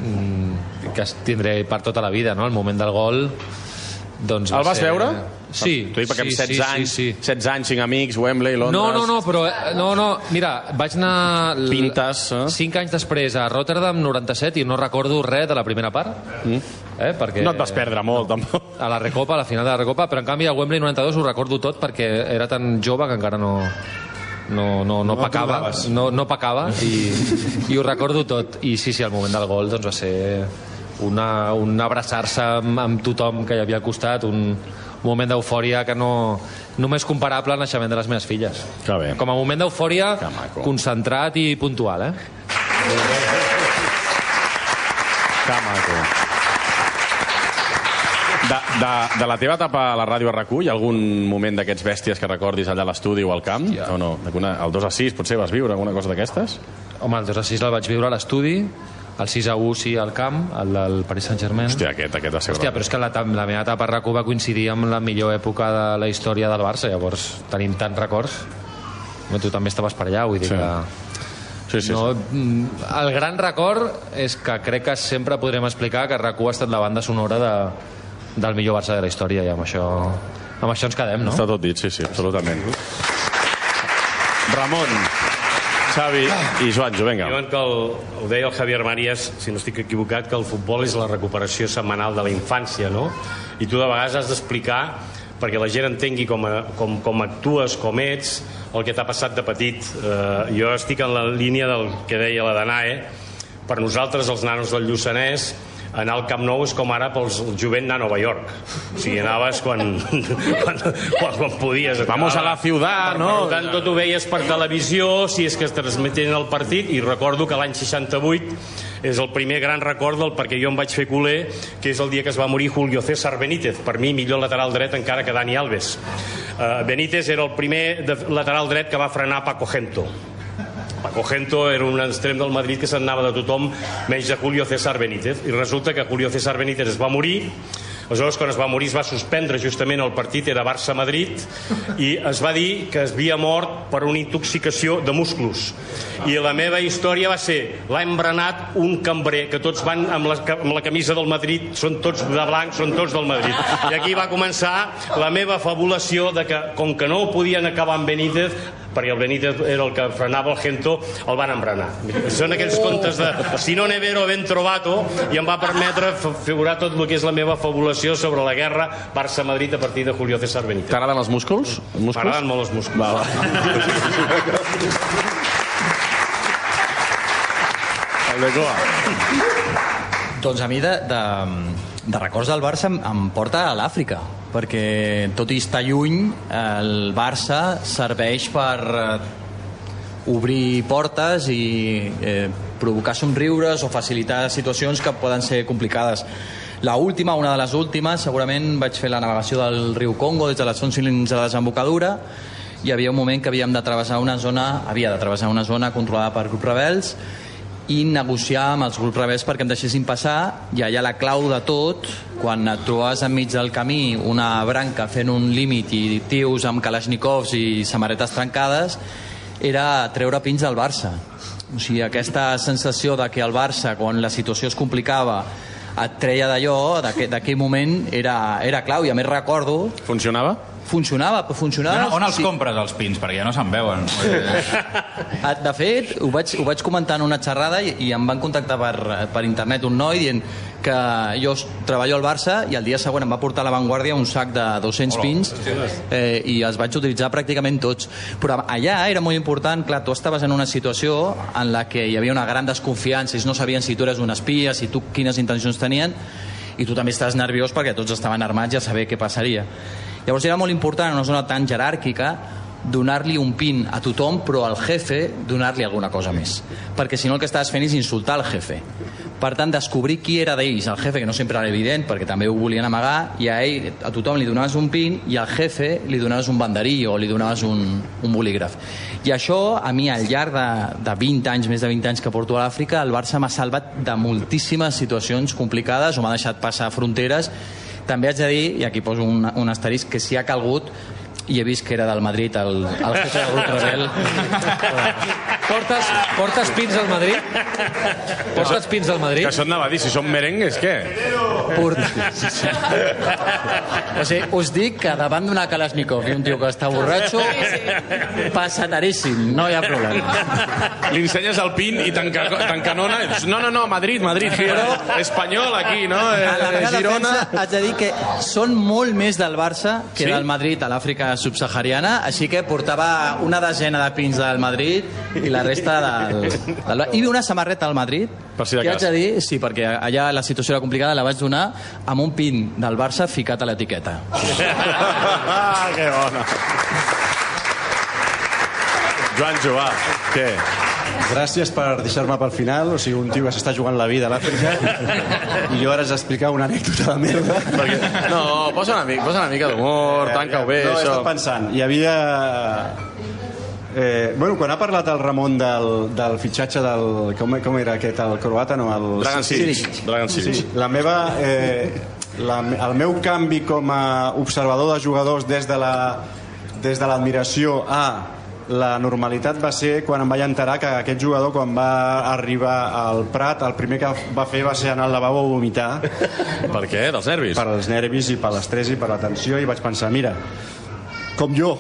mm, que tindré per tota la vida, no? El moment del gol... Doncs el vas ser... veure? Sí. T'ho dic perquè sí, amb setze sí, anys, sí, sí. setze anys, cinc amics, Wembley, Londres... No, no, no, però... No, no, mira, vaig anar... Pintes, eh? cinc anys després a Rotterdam, noranta-set, i no recordo res de la primera part. Mm. Eh, perquè... No et vas perdre molt, tampoc. A la Recopa, a la final de la Recopa, però en canvi a Wembley noranta-dos ho recordo tot perquè era tan jove que encara no... No, no, no, no pecava, no, no pecava i, i ho recordo tot. I sí, sí, el moment del gol doncs, va ser una, un abraçar-se amb, amb tothom que hi havia al costat, un, un moment d'eufòria que no... només comparable al naixement de les meves filles. Com a moment d'eufòria concentrat i puntual, eh? Que maco. De, de, de la teva etapa a la ràdio a RAC1, hi ha algun moment d'aquests bèsties que recordis allà a l'estudi o al camp? Yeah. O no? El dos a sis potser vas viure alguna cosa d'aquestes? Home, el dos a sis el vaig viure a l'estudi, el sis a u sí al camp, el del Paris Saint-Germain. Hòstia, aquest, aquest va ser... Hòstia, però és que la, la meva etapa a RAC1 va coincidir amb la millor època de la història del Barça, llavors tenim tants records. No, tu també estaves per allà, vull dir sí. que... Sí, sí, no, sí. El gran record és que crec que sempre podrem explicar que RAC1 ha estat la banda sonora de del millor Barça de la història, i amb això, amb això ens quedem, no? Està tot dit, sí, sí, absolutament. Ramon, Xavi i Joanjo, vinga. Diuen que el, ho deia el Javier Marías, si no estic equivocat, que el futbol és la recuperació setmanal de la infància, no? I tu de vegades has d'explicar, perquè la gent entengui com, a, com, com actues, com ets, el que t'ha passat de petit. Eh, jo estic en la línia del que deia la Danae. Per nosaltres, els nanos del Lluçanès, anar al Camp Nou és com ara pels el jovent anar a Nova York. O sigui, anaves quan, quan, quan, quan podies. Vamos a la ciutat, no? Per tant, tot ho veies per televisió, si és que es transmetien el partit, i recordo que l'any seixanta-vuit és el primer gran record del perquè jo em vaig fer culer, que és el dia que es va morir Julio César Benítez, per mi millor lateral dret encara que Dani Alves. Uh, Benítez era el primer de, lateral dret que va frenar Paco Gento. Paco Gento era un extrem del Madrid que se'n anava de tothom menys de Julio César Benítez, i resulta que Julio César Benítez es va morir. Aleshores, quan es va morir, es va suspendre justament el partit, era Barça-Madrid, i es va dir que es havia mort per una intoxicació de musclos. I la meva història va ser, l'ha embranat un cambrer, que tots van amb la, amb la camisa del Madrid, són tots de blanc, són tots del Madrid. I aquí va començar la meva fabulació de que, com que no ho podien acabar amb Benítez, perquè el Benítez era el que frenava el Gento, el van embranar. Són aquells contes de si no ne vero ben trovato, i em va permetre figurar tot el que és la meva fabulació sobre la guerra Barça-Madrid a partir de Julio César Benítez. T'agraden els músculs? M'agraden molt els músculs. Va, va. El de Goa. Doncs a mi de, de, de records del Barça em, em porta a l'Àfrica, perquè tot i estar lluny, el Barça serveix per eh, obrir portes i eh, provocar somriures o facilitar situacions que poden ser complicades. La última, una de les últimes, segurament vaig fer la navegació del riu Congo des de les fonts fins a la desembocadura. Hi havia un moment que havíem de travessar una zona, havia de travessar una zona controlada per grups rebels i negociar amb els grups rebels perquè em deixessin passar, i allà la clau de tot, quan et trobaves enmig del camí una branca fent un límit i tios amb kalashnikovs i samarretes trencades, era treure pins del Barça. O sigui, aquesta sensació de que el Barça, quan la situació es complicava, et treia d'allò, d'aquell moment era, era clau, i a més recordo... Funcionava? Funcionava, funcionava... On, on els sí. compres, els pins? Perquè ja no se'n veuen. De fet, ho vaig, ho vaig comentar en una xerrada i, i em van contactar per, per internet un noi dient que jo treballo al Barça i el dia següent em va portar a La Vanguardia un sac de dos-cents Hola. pins eh, i els vaig utilitzar pràcticament tots. Però allà era molt important, clar, tu estaves en una situació en la que hi havia una gran desconfiança, ells no sabien si tu eres un espia, si tu quines intencions tenien, i tu també estàs nerviós perquè tots estaven armats i a saber què passaria. Llavors era molt important en una zona tan jeràrquica donar-li un pin a tothom, però al jefe donar-li alguna cosa més, perquè si no el que estaves fent és insultar el jefe. Per tant, descobrir qui era d'ells, el jefe, que no sempre era evident perquè també ho volien amagar, i a ell, a tothom li donaves un pin i al jefe li donaves un banderí o li donaves un, un bolígraf. I això, a mi, al llarg de, de vint anys, més de vint anys que porto a l'Àfrica, el Barça m'ha salvat de moltíssimes situacions complicades o m'ha deixat passar fronteres. També haig de dir, i aquí poso un, un asterisc, que si ha calgut, i he vist que era del Madrid el, el jefe del grup rebel. Portes, portes pins al Madrid? Portes pins al Madrid? Que això et anava a dir, si són merengues, què? Port... O sigui, us dic que davant d'una Kalashnikov i un tio que està borratxo, passataríssim, no hi ha problema. Li ensenyes el pin i t'encanona. No, no, no, Madrid, Madrid, però espanyol aquí, no? A la meva Girona. defensa haig de dir que són molt més del Barça que sí? del Madrid a l'Àfrica subsahariana, així que portava una desena de pins del Madrid i la resta del... del... I una samarreta al Madrid, per si de que cas. haig de dir, sí, perquè allà la situació era complicada, la vaig donar amb un pin del Barça ficat a l'etiqueta. Ah, que bona. Joan Jovà, què? Gràcies per deixar-me pel final. O sigui, un tio que s'està jugant la vida a l'Àfrica i jo ara has d'explicar una anècdota de merda. Perquè, no, posa una, mica, posa una mica d'humor, tanca-ho bé. No, he això. estat pensant. Hi havia... Eh, bueno, quan ha parlat el Ramon del, del fitxatge del... Com, com era aquest, el croata, no? El... Dragan Silic. Dragan Silic. Sí, la meva... Eh, la, el meu canvi com a observador de jugadors des de la des de l'admiració a la normalitat va ser quan em vaig enterar que aquest jugador, quan va arribar al Prat, el primer que va fer va ser anar al lavabo a vomitar. Per què? Dels nervis? Per als nervis i per l'estrès i per la tensió, i vaig pensar, mira, com jo.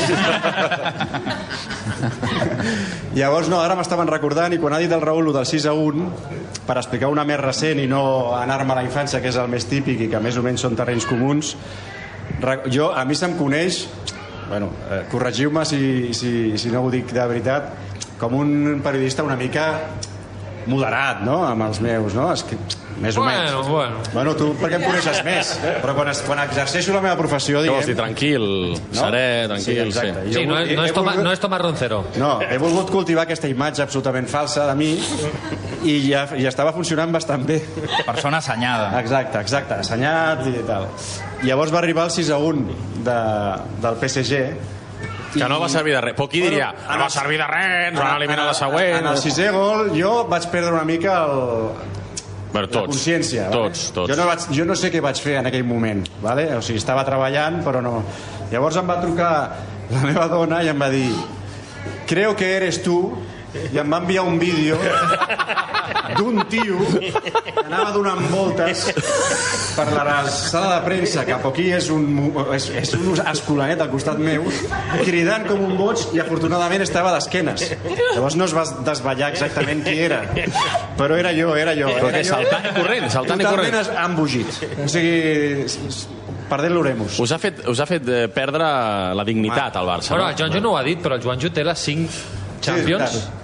Llavors, no, ara m'estaven recordant, i quan ha dit el Raül del sis a un, per explicar una més recent i no anar-me a la infància, que és el més típic i que més o menys són terrenys comuns, jo, a mi se'm coneix, bueno, eh, corregiu-me si, si, si no ho dic de veritat, com un periodista una mica moderat, no?, amb els meus, no? És que, més o bueno, menys. Bueno, bueno. Tu perquè em coneixes més, però quan, es, quan exerceixo la meva professió, diguem... Què vols dir? Tranquil, no? Serè, tranquil, sí. Sí, sí no, no, és Tomàs, no és Tomàs Roncero. No, he volgut cultivar aquesta imatge absolutament falsa de mi i ja, ja estava funcionant bastant bé. Persona assenyada. Exacte, exacte, assenyat i tal. Llavors va arribar el sis a un de, del P S G, que no va servir de res. Però qui diria, no va servir de res, ens van eliminar la següent... En el sisè gol jo vaig perdre una mica el... Bueno, tots, la consciència. Tots, vale? tots. Jo no, vaig, jo no sé què vaig fer en aquell moment, vale? O sigui, estava treballant, però no... Llavors em va trucar la meva dona i em va dir, creo que eres tu, i em va enviar un vídeo d'un tio que anava donant voltes per la sala de premsa, que aquí és un, és, és un escolanet al costat meu, cridant com un boig, i afortunadament estava d'esquenes. Llavors no es va desvetllar exactament qui era, però era jo, era jo. Però que saltant i corrent, saltant i corrent. Totalment embogit. O sigui, perdent l'oremus. Us ha fet, us ha fet perdre la dignitat al Barça. Bueno, el Joanjo no ho ha dit, però el Joanjo té les cinc Champions. Sí,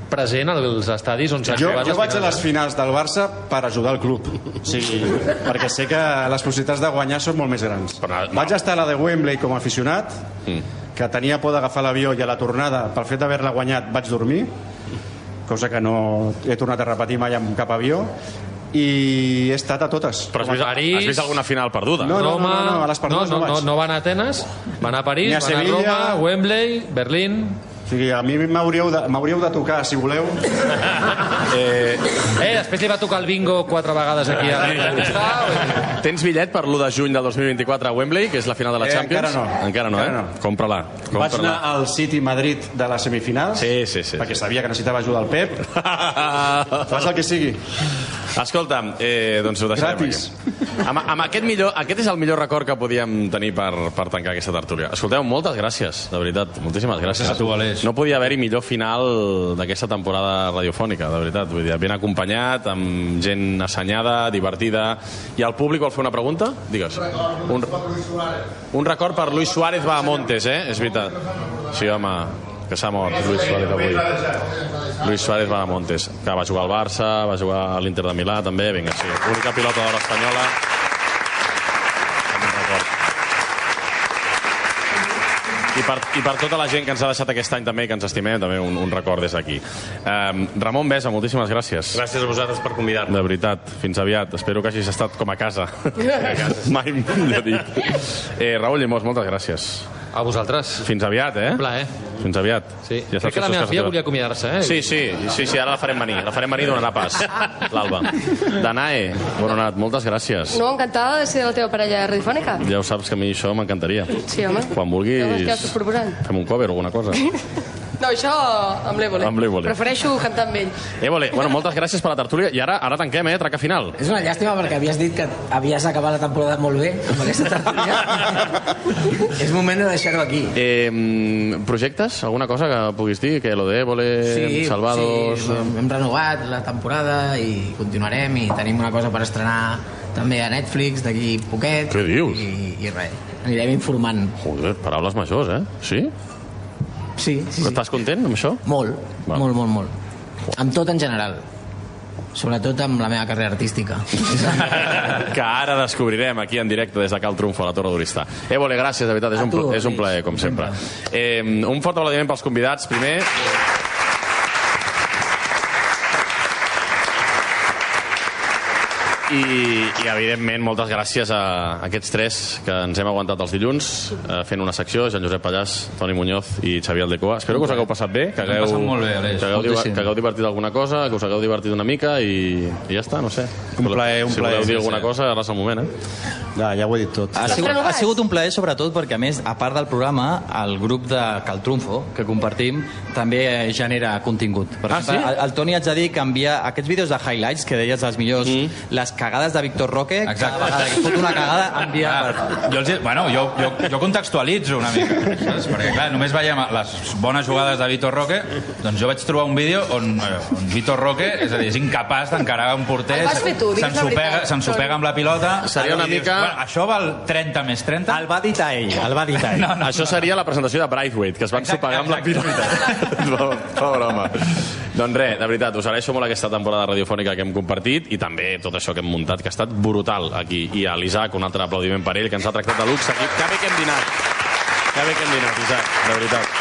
present als estadis on s'han Jo, jugat jo les vaig a finals. les finals del Barça per ajudar el club. O sigui, perquè sé que les possibilitats de guanyar són molt més grans. Vaig estar a la de Wembley com a aficionat, que tenia por d'agafar l'avió i a la tornada, pel fet d'haver-la guanyat, vaig dormir, cosa que no he tornat a repetir mai amb cap avió, i he estat a totes. Però has vist, has vist alguna final perduda? No, no, no, no, no, a les perdudes no, no, no vaig. no, no van a Atenes, van a París, Ni a van a Sevilla. Roma, Wembley, Berlín... O sigui, a mi m'hauríeu de, m'hauríeu de tocar, si voleu. Eh, eh, després li va tocar el bingo quatre vegades aquí a la... Tens bitllet per l'u de juny del dos mil vint-i-quatre a Wembley, que és la final de la Eh, Champions? encara no. Encara no, Encara eh? no. Compra-la. Vaig compra-la. anar al City Madrid de les semifinals, Sí, sí, sí. perquè sabia que necessitava ajuda al Pep. Fas el que sigui. Escolta'm, eh, doncs ho deixarem Gratis. aquí. Amb, amb aquest, millor, aquest és el millor record que podíem tenir per, per tancar aquesta tertúlia. Escolteu, moltes gràcies, de veritat. Moltíssimes gràcies. Gràcies a tu, Aleix. No podia haver-hi millor final d'aquesta temporada radiofònica, de veritat. Vull dir, ben acompanyat, amb gent assenyada, divertida. I el públic vol fer una pregunta? Digues. Un, un record per Luis Suárez Bahamontes, eh? És veritat. Sí, home, que s'ha mort Luis Suárez avui. Luis Suárez Bahamontes, que va jugar al Barça, va jugar a l'Inter de Milà, també. Vinga, sí. Única pilota d'or espanyola. Un record. I per, I per tota la gent que ens ha deixat aquest any també, que ens estimem, també un, un record des d'aquí. Um, Ramon Besa, moltíssimes gràcies. Gràcies a vosaltres per convidar-me. De veritat, fins aviat. Espero que hagis estat com a casa. Mai millor dit. Eh, Raül Llimós, moltes gràcies. A vosaltres. Fins aviat, eh? Un plaer. Fins aviat. Sí. Ja Crec que la meva filla volia acomiadar-se, eh? Sí, sí, sí, sí, ara la farem venir. La farem venir i donarà pas. L'Alba. Danae, Boronat, moltes gràcies. No, encantada de ser la teva parella radiofònica. Ja ho saps que a mi això m'encantaria. Sí, home. Quan vulguis, Ja m'has estàs proposant. fem un cover o alguna cosa. No, això amb l'Évole. Amb l'Évole. Prefereixo cantar amb ell. Évole, bueno, moltes gràcies per la tertúlia. I ara ara tanquem, eh? Traca final. És una llàstima perquè havies dit que havies acabat la temporada molt bé amb aquesta tertúlia. És moment de deixar-ho aquí. Eh, projectes? Alguna cosa que puguis dir? Que lo de Évole, Sí, Salvados... sí, hem, hem renovat la temporada i continuarem i tenim una cosa per estrenar també a Netflix d'aquí poquet. Què dius? I, i res, anirem informant. Joder, paraules majors, eh? Sí? Sí, sí, sí. Estàs content amb això? Molt, Va. molt, molt, molt. Amb tot en general. Sobretot amb la meva carrera artística. Que ara descobrirem aquí en directe des de Cal Trumfo a la Torre d'Oristà. Évole, gràcies, de veritat, és un, tu, és un plaer, com sempre. Eh, un fort aplaudiment pels convidats, primer. I, i evidentment, moltes gràcies a aquests tres que ens hem aguantat els dilluns eh, fent una secció, Joan Josep Pallàs, Toni Muñoz i Xavier Aldecoa. Espero que us hagueu passat bé, que hagueu, passat molt bé, Aleix. que hagueu, diver- Moltíssim. que hagueu divertit alguna cosa, que us hagueu divertit una mica i, i ja està, no sé. Un plaer, un si plaer, voleu dir sí, alguna sí. cosa, ara és el moment, eh? Ja, ja ho he dit tot. Ha sigut, ha sigut un plaer, sobretot, perquè, a més, a part del programa, el grup de Cal Trumfo, que compartim, també genera contingut. Per Ah, exemple, sí? el, el Toni haig de dir que envia aquests vídeos de highlights, que deies els millors, mm. les cagades de Víctor Roque, Exacte. cada vegada que fot una cagada, envia... Ah, jo, els, bueno, jo, jo, jo contextualitzo una mica, saps? Perquè clar, només veiem les bones jugades de Vitor Roque, doncs jo vaig trobar un vídeo on, eh, on Vitor Roque, és a dir, és incapaç d'encarar un porter, El vas fer tu, digues la s'ensopega veritat. s'ensopega amb la pilota. Seria una i dius, mica- Bueno, això val trenta més trenta? El va dir a ell, el va dir a ell. No, no, Això seria la presentació de Braithwaite, que es van Exacte, ensopegar amb la exacte. pilota. Fa broma. Doncs res, de veritat, us agraeixo molt aquesta temporada radiofònica que hem compartit i també tot això que hem muntat, que ha estat brutal aquí. I a l'Isaac, un altre aplaudiment per ell, que ens ha tractat de luxe aquí. Que bé que hem dinat. Que bé que hem dinat, Isaac, de veritat.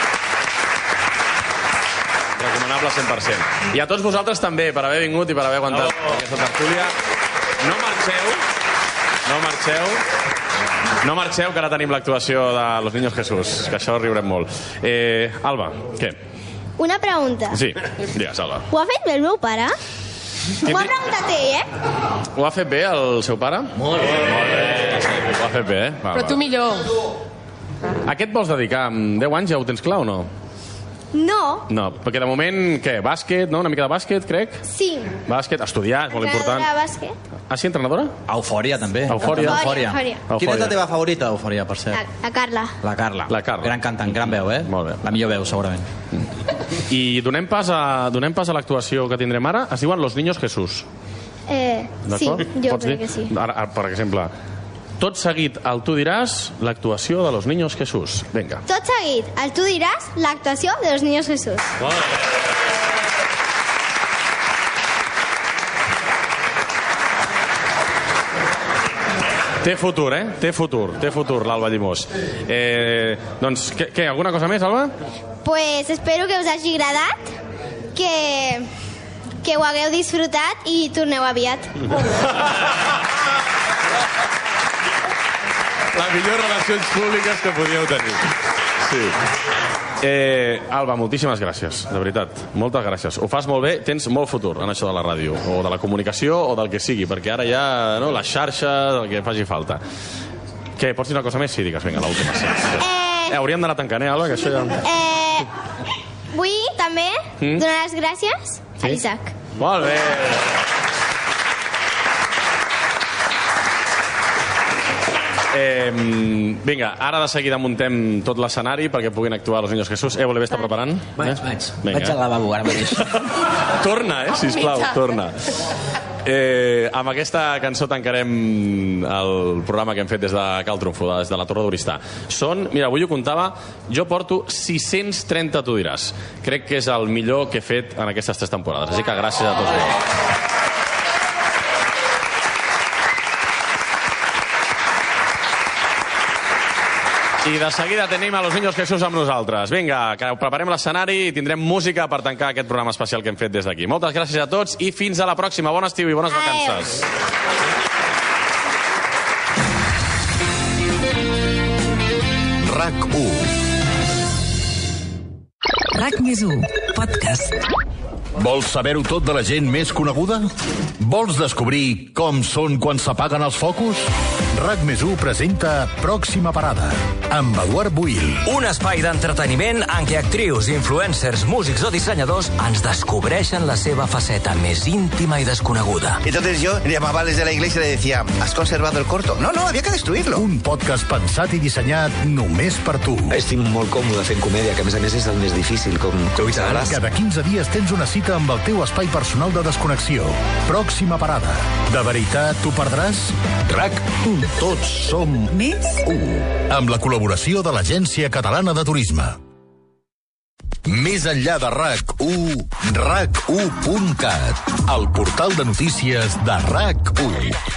Recomanable cent per cent. I a tots vosaltres també, per haver vingut i per haver aguantat oh. aquesta tertúlia. No marxeu, no marxeu, no marxeu, que ara tenim l'actuació de Los Niños Jesús, que això riurem molt. Eh, Alba, què? Una pregunta. Sí, digues, Alba. Ho ha fet bé el meu pare? Què M'ho ha di- preguntat ell, eh? Ho ha fet bé el seu pare? Molt bé. Molt bé. Ho ha fet bé, eh? Va, Però va. tu millor. A què et vols dedicar? Amb deu anys ja ho tens clar o no? No. No, perquè de moment, què? Bàsquet, no? Una mica de bàsquet, crec? Sí. Bàsquet, estudiar, és molt important. Entrenadora de bàsquet. Ah, sí, entrenadora? Eufòria, també. Eufòria. Eufòria, eufòria. Quina és Eufòria. la teva favorita, Eufòria, per La, cert? la Carla. La Carla. La Carla. Gran cantant, gran veu, eh? Molt bé. La millor veu, segurament. I donem pas a, donem pas a l'actuació que tindrem ara. Es diuen Los Niños Jesús. Eh, sí, D'acord? jo Pots crec dir? que sí. Ara, ara, per exemple, tot seguit al Tu diràs l'actuació de Los Niños Jesús. Vinga. Tot seguit, el tu diràs l'actuació de los niños Jesús. Molt bé. Té futur, eh? Té futur, té futur l'Alba Llimós. Eh, doncs, què, què, alguna cosa més, Alba? Pues espero que us hagi agradat, que, que ho hagueu disfrutat i torneu aviat. Les millors relacions públiques que podíeu tenir. Sí. Eh, Alba, moltíssimes gràcies, de veritat. Moltes gràcies. Ho fas molt bé, tens molt futur en això de la ràdio, o de la comunicació, o del que sigui, perquè ara ja, no, les xarxes, el que faci falta. Què, pots dir una cosa més? Sí, digues, vinga, l'última. Sí. Eh... eh, hauríem d'anar tancant, eh, Alba, que això ja... Eh... Vull també mm? donar les gràcies sí? a l'Isaac. Molt bé. Eh, vinga, ara de seguida muntem tot l'escenari perquè puguin actuar los Niños Jesús. Eh, Oliver, està preparant? Vaig, eh? vaig. Vinga. Vaig al lavabo ara mateix. Torna, eh, sisplau, torna. Eh, amb aquesta cançó tancarem el programa que hem fet des de Cal Trumfo, des de la Torre d'Oristà. Són, mira, avui ho comptava, jo porto sis-cents trenta, tu diràs. Crec que és el millor que he fet en aquestes tres temporades, així que gràcies a tots vosaltres. I de seguida tenim a los Niños Jesús amb nosaltres. Vinga, que preparem l'escenari i tindrem música per tancar aquest programa especial que hem fet des d'aquí. Moltes gràcies a tots i fins a la pròxima. Bon estiu i bones vacances. RAC u. RAC més u, podcast. Vols saber-ho tot de la gent més coneguda? Vols descobrir com són quan s'apaguen els focus? RAC més u presenta Pròxima Parada, amb Eduard Buil. Un espai d'entreteniment en què actrius, influencers, músics o dissenyadors ens descobreixen la seva faceta més íntima i desconeguda. Entonces yo llamaba desde la iglesia y le decía, ¿has conservado el corto? No, no, había que destruirlo. Un podcast pensat i dissenyat només per tu. Estic molt còmode fent comèdia, que a més a més és el més difícil, com tu hi sabràs. Cada quinze dies tens una cita amb el teu espai personal de desconnexió. Pròxima Parada. De veritat t'ho perdràs? RAC u. Tots som més u. Amb la col·laboració de l'Agència Catalana de Turisme. Més enllà de RAC u, rac u punt cat, el portal de notícies de RAC u.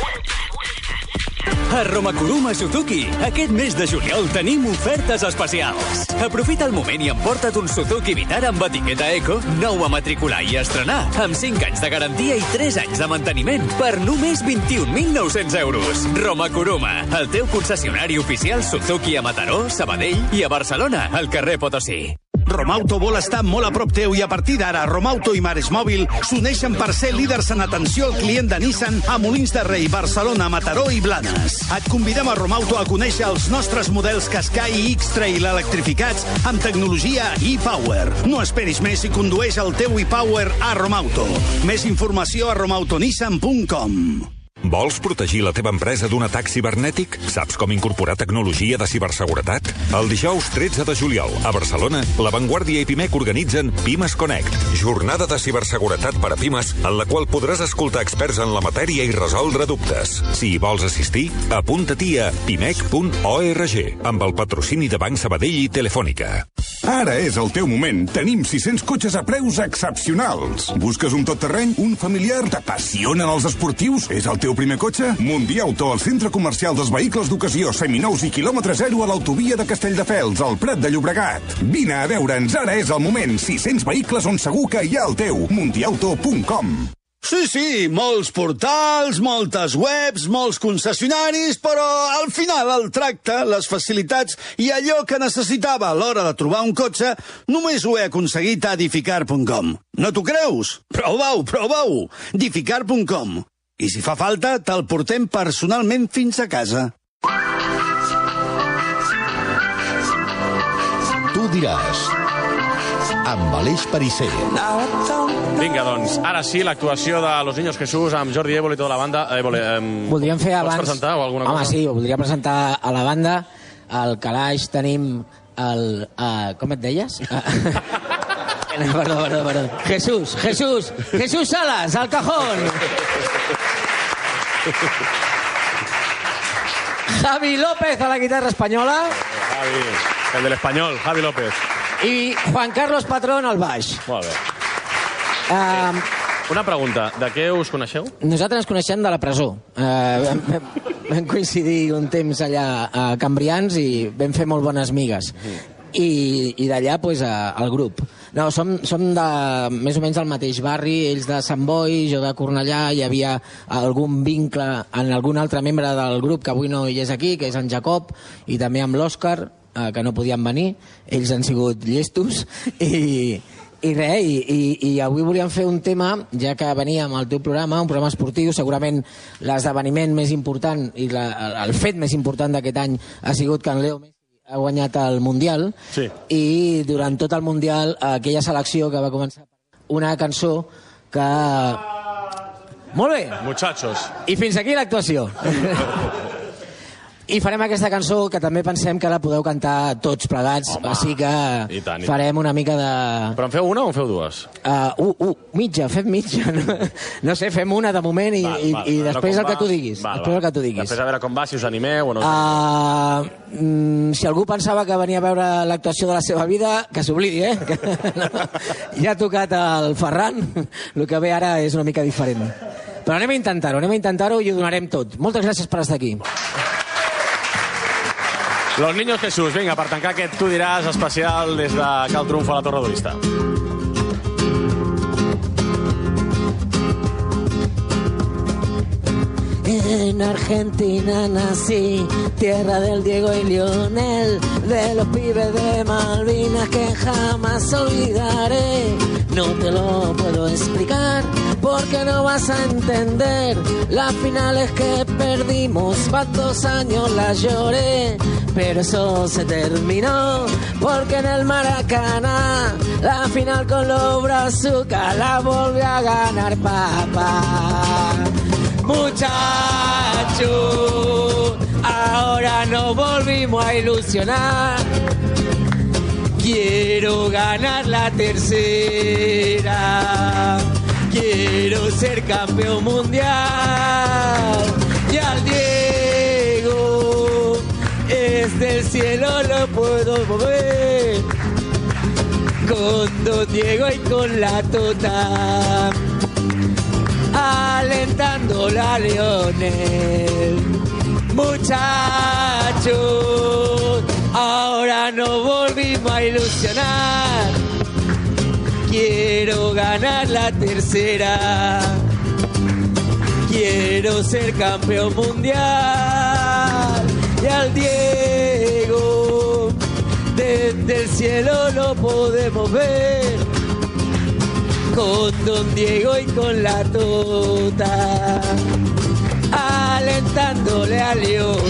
A Romakuruma Suzuki, aquest mes de juliol tenim ofertes especials. Aprofita el moment i emporta't un Suzuki Vitara amb etiqueta Eco, nou a matricular i estrenar, amb cinc anys de garantia i tres anys de manteniment, per només vint-i-un mil nou-cents euros. Romakuruma, el teu concessionari oficial Suzuki a Mataró, Sabadell i a Barcelona, al carrer Potosí. Romauto vol estar molt a prop teu i a partir d'ara Romauto i Mares Mòbil s'uneixen per ser líders en atenció al client de Nissan a Molins de Rei, Barcelona, Mataró i Blanes. Et convidem a Romauto a conèixer els nostres models Qashqai i X-Trail electrificats amb tecnologia e-Power. No esperis més i condueix el teu e-Power a Romauto. Més informació a romautonissan punt com. Vols protegir la teva empresa d'un atac cibernètic? Saps com incorporar tecnologia de ciberseguretat? El dijous tretze de juliol, a Barcelona, La Vanguardia i Pimec organitzen Pimes Connect, jornada de ciberseguretat per a pimes, en la qual podràs escoltar experts en la matèria i resoldre dubtes. Si hi vols assistir, apunta-t'hi a pimec punt org, amb el patrocini de Banc Sabadell i Telefònica. Ara és el teu moment. Tenim sis-cents cotxes a preus excepcionals. Busques un tot-terreny, un familiar, t'apassionen els esportius? És el teu primer cotxe? Mundiauto, el centre comercial dels vehicles d'ocasió, seminous i quilòmetre zero a l'autovia de Castelldefels, al Prat de Llobregat. Vine a veure'ns, ara és el moment. sis-cents vehicles on segur que hi ha el teu. mundiauto punt com. Sí, sí, molts portals, moltes webs, molts concessionaris, però al final el tracte, les facilitats i allò que necessitava a l'hora de trobar un cotxe només ho he aconseguit a Dificar punt com. No t'ho creus? Prova-ho, prova-ho! Dificar punt com. I si fa falta, te'l portem personalment fins a casa. Tu diràs, amb Aleix Perisser. Vinga, doncs, ara sí, l'actuació de Los Niños Jesús amb Jordi Évole i tota la banda. Évole, eh, voldríem fer abans... Vols presentar o alguna Home, cosa? sí, voldria presentar a la banda. Al calaix tenim el... Uh, com et deies? Perdó, perdó, perdó. Jesús, Jesús, Jesús Salas, al cajón. Javi López a la guitarra espanyola. Javi, el de l'Espanyol, Javi López. I Juan Carlos Patrón al baix. Molt bé. Uh, Una pregunta, de què us coneixeu? Nosaltres ens coneixem de la presó. Uh, vam, vam coincidir un temps allà a Cambrians i vam fer molt bones migues. I, i d'allà pues, a, al grup. No, som, som de més o menys del mateix barri, ells de Sant Boi, jo de Cornellà, hi havia algun vincle en algun altre membre del grup que avui no hi és aquí, que és en Jacob, i també amb l'Òscar, eh, que no podien venir, ells han sigut llestos, i... I res, i, i, i avui volíem fer un tema, ja que veníem al teu programa, un programa esportiu, segurament l'esdeveniment més important i la, el fet més important d'aquest any ha sigut que en Leo Messi ha guanyat el Mundial, sí. I durant tot el Mundial aquella selecció que va començar una cançó que... Molt bé! Muchachos. I fins aquí l'actuació. I farem aquesta cançó que també pensem que la podeu cantar tots plegats, home, així que i tant, i farem una mica de... Però en feu una o en feu dues? Uh, uh, uh, mitja, fem mitja. No, no sé, fem una de moment i, val, i, val, i després el que tu diguis. Val, després val. el que tu diguis. Després a veure com va, si us animeu o no. Uh, mm, si algú pensava que venia a veure l'actuació de la seva vida, que s'oblidi, eh? Que, no, ja ha tocat el Ferran, el que ve ara és una mica diferent. Però anem a intentar-ho, anem a intentar-ho i ho donarem tot. Moltes gràcies per estar aquí. Los Niños Jesús, vinga, per tancar aquest Tu diràs especial des de Cal Triunfo a la Torre Durista. En Argentina nací, tierra del Diego y Lionel, de los pibes de Malvinas que jamás olvidaré. No te lo puedo explicar porque no vas a entender. Las finales que perdimos, cuántos años las lloré, pero eso se terminó porque en el Maracaná la final con los Brazucas la volvió a ganar papá. Muchachos, ahora nos volvimos a ilusionar. Quiero ganar la tercera. Quiero ser campeón mundial. Y al Diego, desde el cielo lo puedo mover. Con Don Diego y con la Tota, alentándola a Lionel. Muchachos, ahora nos volvimos a ilusionar. Quiero ganar la tercera. Quiero ser campeón mundial. Y al Diego, desde el cielo lo podemos ver. Con Don Diego y con la Tota, alentándole a Lionel.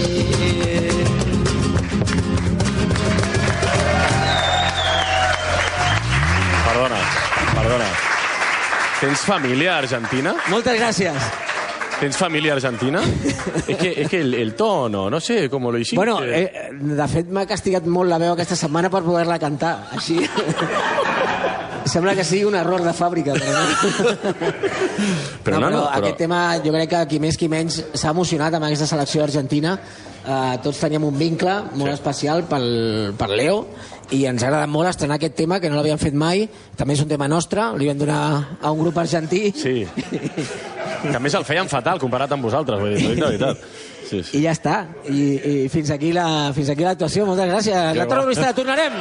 Perdona, perdona. Tens família argentina? Moltes gràcies. Tens família argentina? és que, és que el, el tono, no sé com lo hiciste. Bueno, eh, de fet m'ha castigat molt la veu aquesta setmana per poder-la cantar, així... Sembla que sigui un error de fàbrica, però no. Però no, no, no, però però... aquest tema, jo crec que qui més qui menys s'ha emocionat amb aquesta selecció argentina. Uh, tots teníem un vincle molt sí. especial pel, per Leo i ens ha agradat molt estrenar aquest tema que no l'havíem fet mai. També és un tema nostre, li vam donar a un grup argentí. Sí. Que a més el feien fatal comparat amb vosaltres, vull dir, de veritat. Sí, sí. I ja està. I, i fins aquí la, fins aquí l'actuació. Moltes gràcies. Que la Torre Durista, tornarem!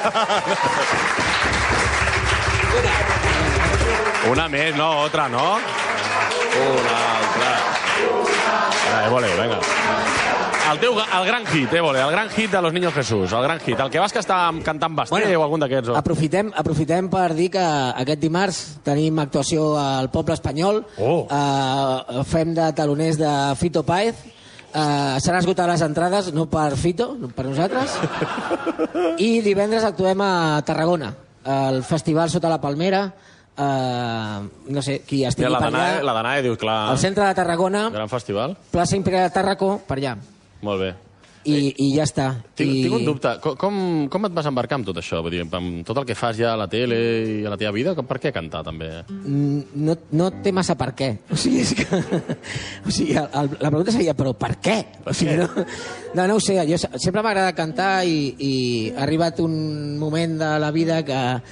Una més, no, otra, no? Una altra. Eh, vole, venga. El teu, el gran hit, eh, vole, el gran hit de Los Niños Jesús, el gran hit, el que vas que està cantant Basté bueno, o algun d'aquests. Aprofitem, aprofitem per dir que aquest dimarts tenim actuació al Poble Espanyol. Oh. Uh, fem de taloners de Fito Páez. Uh, S'han esgotat les entrades, no per Fito, per nosaltres. I divendres actuem a Tarragona, al Festival Sota la Palmera. Uh, no sé, qui estigui ja, per allà. La Danae diu, clar... Al centre de Tarragona. Gran festival. Plaça Imperial de Tarracó, per allà. Molt bé. I, i ja està. Tinc, I... tinc un dubte. Com, com et vas embarcar amb tot això? Vull dir, amb tot el que fas ja a la tele i a la teva vida? Per què cantar, també? No, no té massa per què. O sigui, és que... o sigui el, el, la pregunta seria, però per què? Per o sigui, què? No, no, no ho sé. Jo sempre m'ha agradat cantar i, i ha arribat un moment de la vida que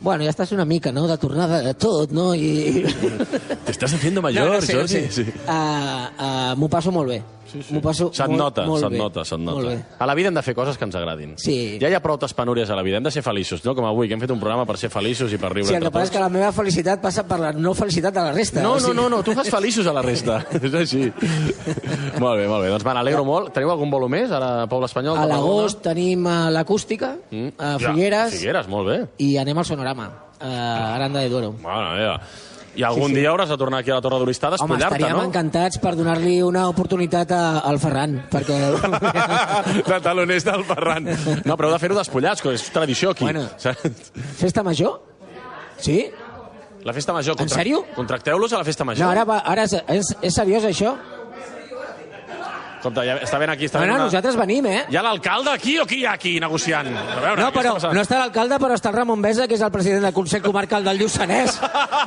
Bueno, ja estàs una mica, no?, de tornada de tot, no? I... Te estàs haciendo mayor, no, no sé, Jordi. No sé. Uh, uh, M'ho passo molt bé. Sí, sí. M'ho passo se't molt, nota, molt se't bé. nota, se't nota. Molt bé. A la vida hem de fer coses que ens agradin. Sí. Ja hi ha prou penúries a la vida, hem de ser feliços, no com avui, que hem fet un programa per ser feliços i per riure Sí, el entre que passa és tots. que la meva felicitat passa per la no felicitat de la resta. No, o no, sigui... no, no, tu fas feliços a la resta. És així. Molt bé, molt bé. Doncs me n'alegro molt. Teniu algun bolo més, ara, Poble Espanyol? A l'agost tenim uh, l'acústica, Mm. a Ja, Figueres, Figueres, molt bé. i anem al Sonorama, a Aranda de Duero. Bueno, ja. I algun Sí, sí. dia hauràs de tornar aquí a la Torre d'Oristà a Home, despullar-te, estaríem no? encantats per donar-li una oportunitat a, al Ferran, perquè... De taloners del Ferran. No, però heu de fer-ho despullats, que és tradició aquí. Bueno. Festa major? Sí? La festa major. En sèrio? Contracteu-los a la festa major. No, ara, va, ara és, és, és seriós, això? Compte, ja està ben aquí. Està No, ben no, una... nosaltres venim, eh? Hi ha l'alcalde aquí o qui hi ha aquí negociant? A veure, No, què però està passant? no està l'alcalde, però està el Ramon Besa, que és el president del Consell Comarcal del Lluçanès.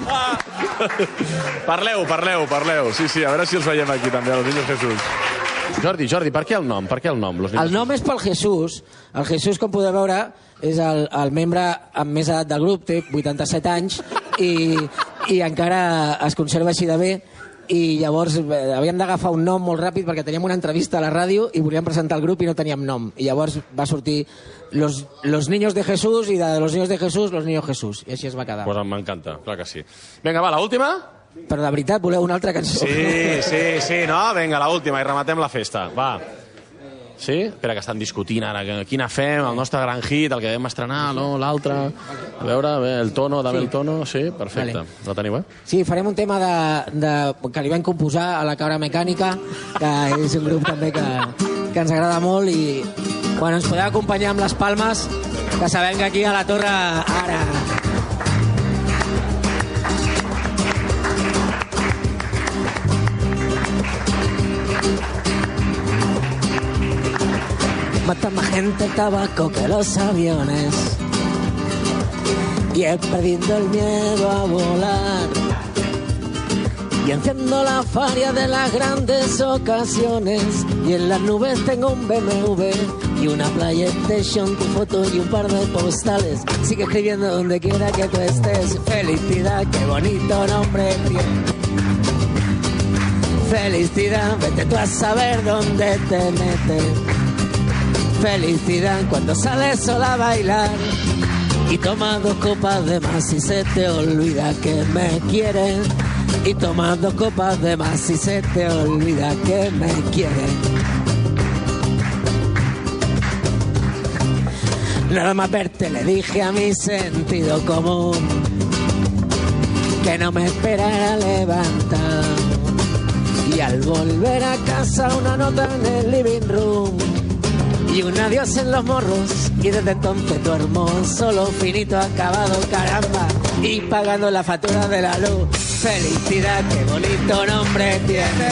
Parleu, parleu, parleu. Sí, sí, a veure si els veiem aquí també, els Niños Jesús. Jordi, Jordi, per què el nom? Per què el nom? Los El nom és pel Jesús. El Jesús, com podeu veure, és el, el membre amb més edat del grup, té vuitanta-set anys, i, i encara es conserva així de bé. I llavors eh, havíem d'agafar un nom molt ràpid perquè teníem una entrevista a la ràdio i volíem presentar el grup i no teníem nom. I llavors va sortir Los, los Niños de Jesús i de Los Niños de Jesús, Los Niños Jesús. I així es va quedar. Pues m'encanta, clar que sí. Vinga, va, l'última? Però de veritat, voleu una altra cançó? Sí, sí, sí, no? Vinga, l'última, i rematem la festa. Va. Sí? Espera, que estan discutint ara. que- Quina fem? El nostre gran hit, el que vam estrenar, no? L'altre. A veure, bé, el tono, dame Sí. el tono. Sí, perfecte. Vale. La teniu, eh? Sí, farem un tema de, de, que li vam composar a la Cabra Mecànica, que és un grup també que, que ens agrada molt i bueno, ens podeu acompanyar amb les palmes, que sabem que aquí a la Torre ara... Mata más gente el tabaco que los aviones y he perdido el miedo a volar y enciendo la faria de las grandes ocasiones y en las nubes tengo un B M W y una PlayStation, tu foto y un par de postales. Sigue escribiendo donde quiera que tú estés. Felicidad, qué bonito nombre tiene. Felicidad, vete tú a saber dónde te metes. Felicidad cuando sales sola a bailar y tomas dos copas de más y se te olvida que me quieres. Y tomas dos copas de más y se te olvida que me quieres. Nada más verte le dije a mi sentido común que no me esperara levantar. Y al volver a casa una nota en el living room y un adiós en los morros y desde entonces duermo solo, finito, acabado, caramba, y pagando la factura de la luz. Felicidad, qué bonito nombre tiene.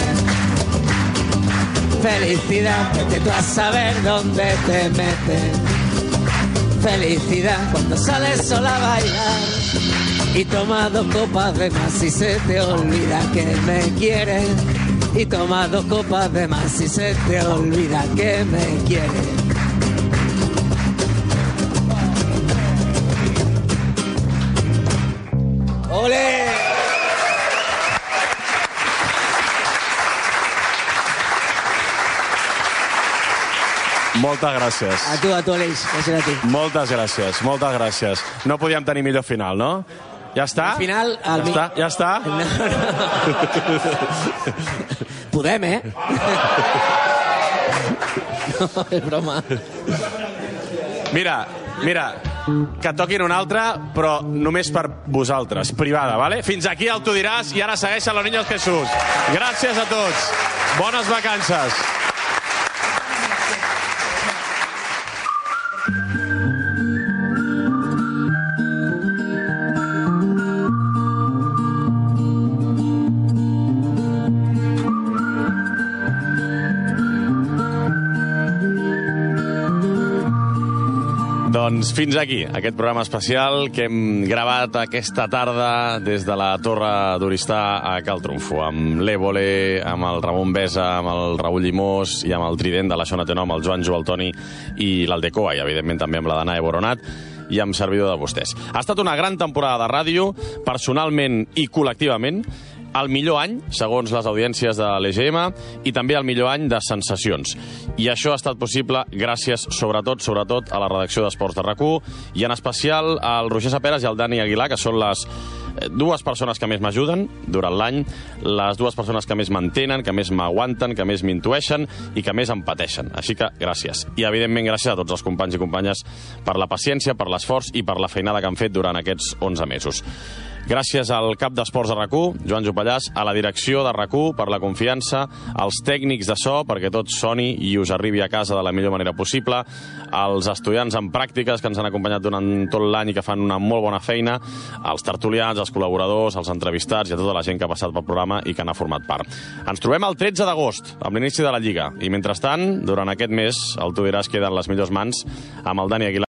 Felicidad, vete tú a saber dónde te metes. Felicidad, cuando sales sola a bailar y tomas dos copas de más y se te olvida que me quieres. Y tomas dos copas de más y se te olvida que me quieres. ¡Ole! Moltes gràcies. A tu, a tu, Aleix. Gràcies a tu. Moltes gràcies, moltes gràcies. No podíem tenir millor final, no? Ja està? Al final... Ja El... està? Ja està? No, no. Podem, eh? No, és broma. Mira, mira, que toquin una altra, però només per vosaltres, privada, vale? Fins aquí el Tu diràs i ara segueixen los Niños Jesús. Gràcies a tots. Bones vacances. Doncs fins aquí, aquest programa especial que hem gravat aquesta tarda des de la Torre d'Oristà a Cal Trumfo, amb l'Évole, amb el Ramon Besa, amb el Raül Llimós i amb el trident de la Xona Tenor, amb el Joan Joel Toni i l'Aldecoa, i evidentment també amb la Danae Boronat. i amb servidor de vostès. Ha estat una gran temporada de ràdio, personalment i col·lectivament, el millor any, segons les audiències de l'E G M, i també el millor any de sensacions. I això ha estat possible gràcies, sobretot, sobretot, a la redacció d'Esports de RAC1, i en especial al Roger Saperas i al Dani Aguilar, que són les dues persones que més m'ajuden durant l'any, les dues persones que més m'entenen, que més m'aguanten, que més m'intueixen i que més em pateixen. Així que gràcies. I, evidentment, gràcies a tots els companys i companyes per la paciència, per l'esforç i per la feinada que han fet durant aquests onze mesos. Gràcies al cap d'Esports de RAC1, Joan Jopallàs, a la direcció de RAC1 per la confiança, als tècnics de so perquè tot soni i us arribi a casa de la millor manera possible, als estudiants en pràctiques que ens han acompanyat durant tot l'any i que fan una molt bona feina, als tertulians, als col·laboradors, als entrevistats i a tota la gent que ha passat pel programa i que n'ha format part. Ens trobem el tretze d'agost, amb l'inici de la Lliga, i mentrestant, durant aquest mes, el Tu diràs queda en les millors mans amb el Dani Aguilar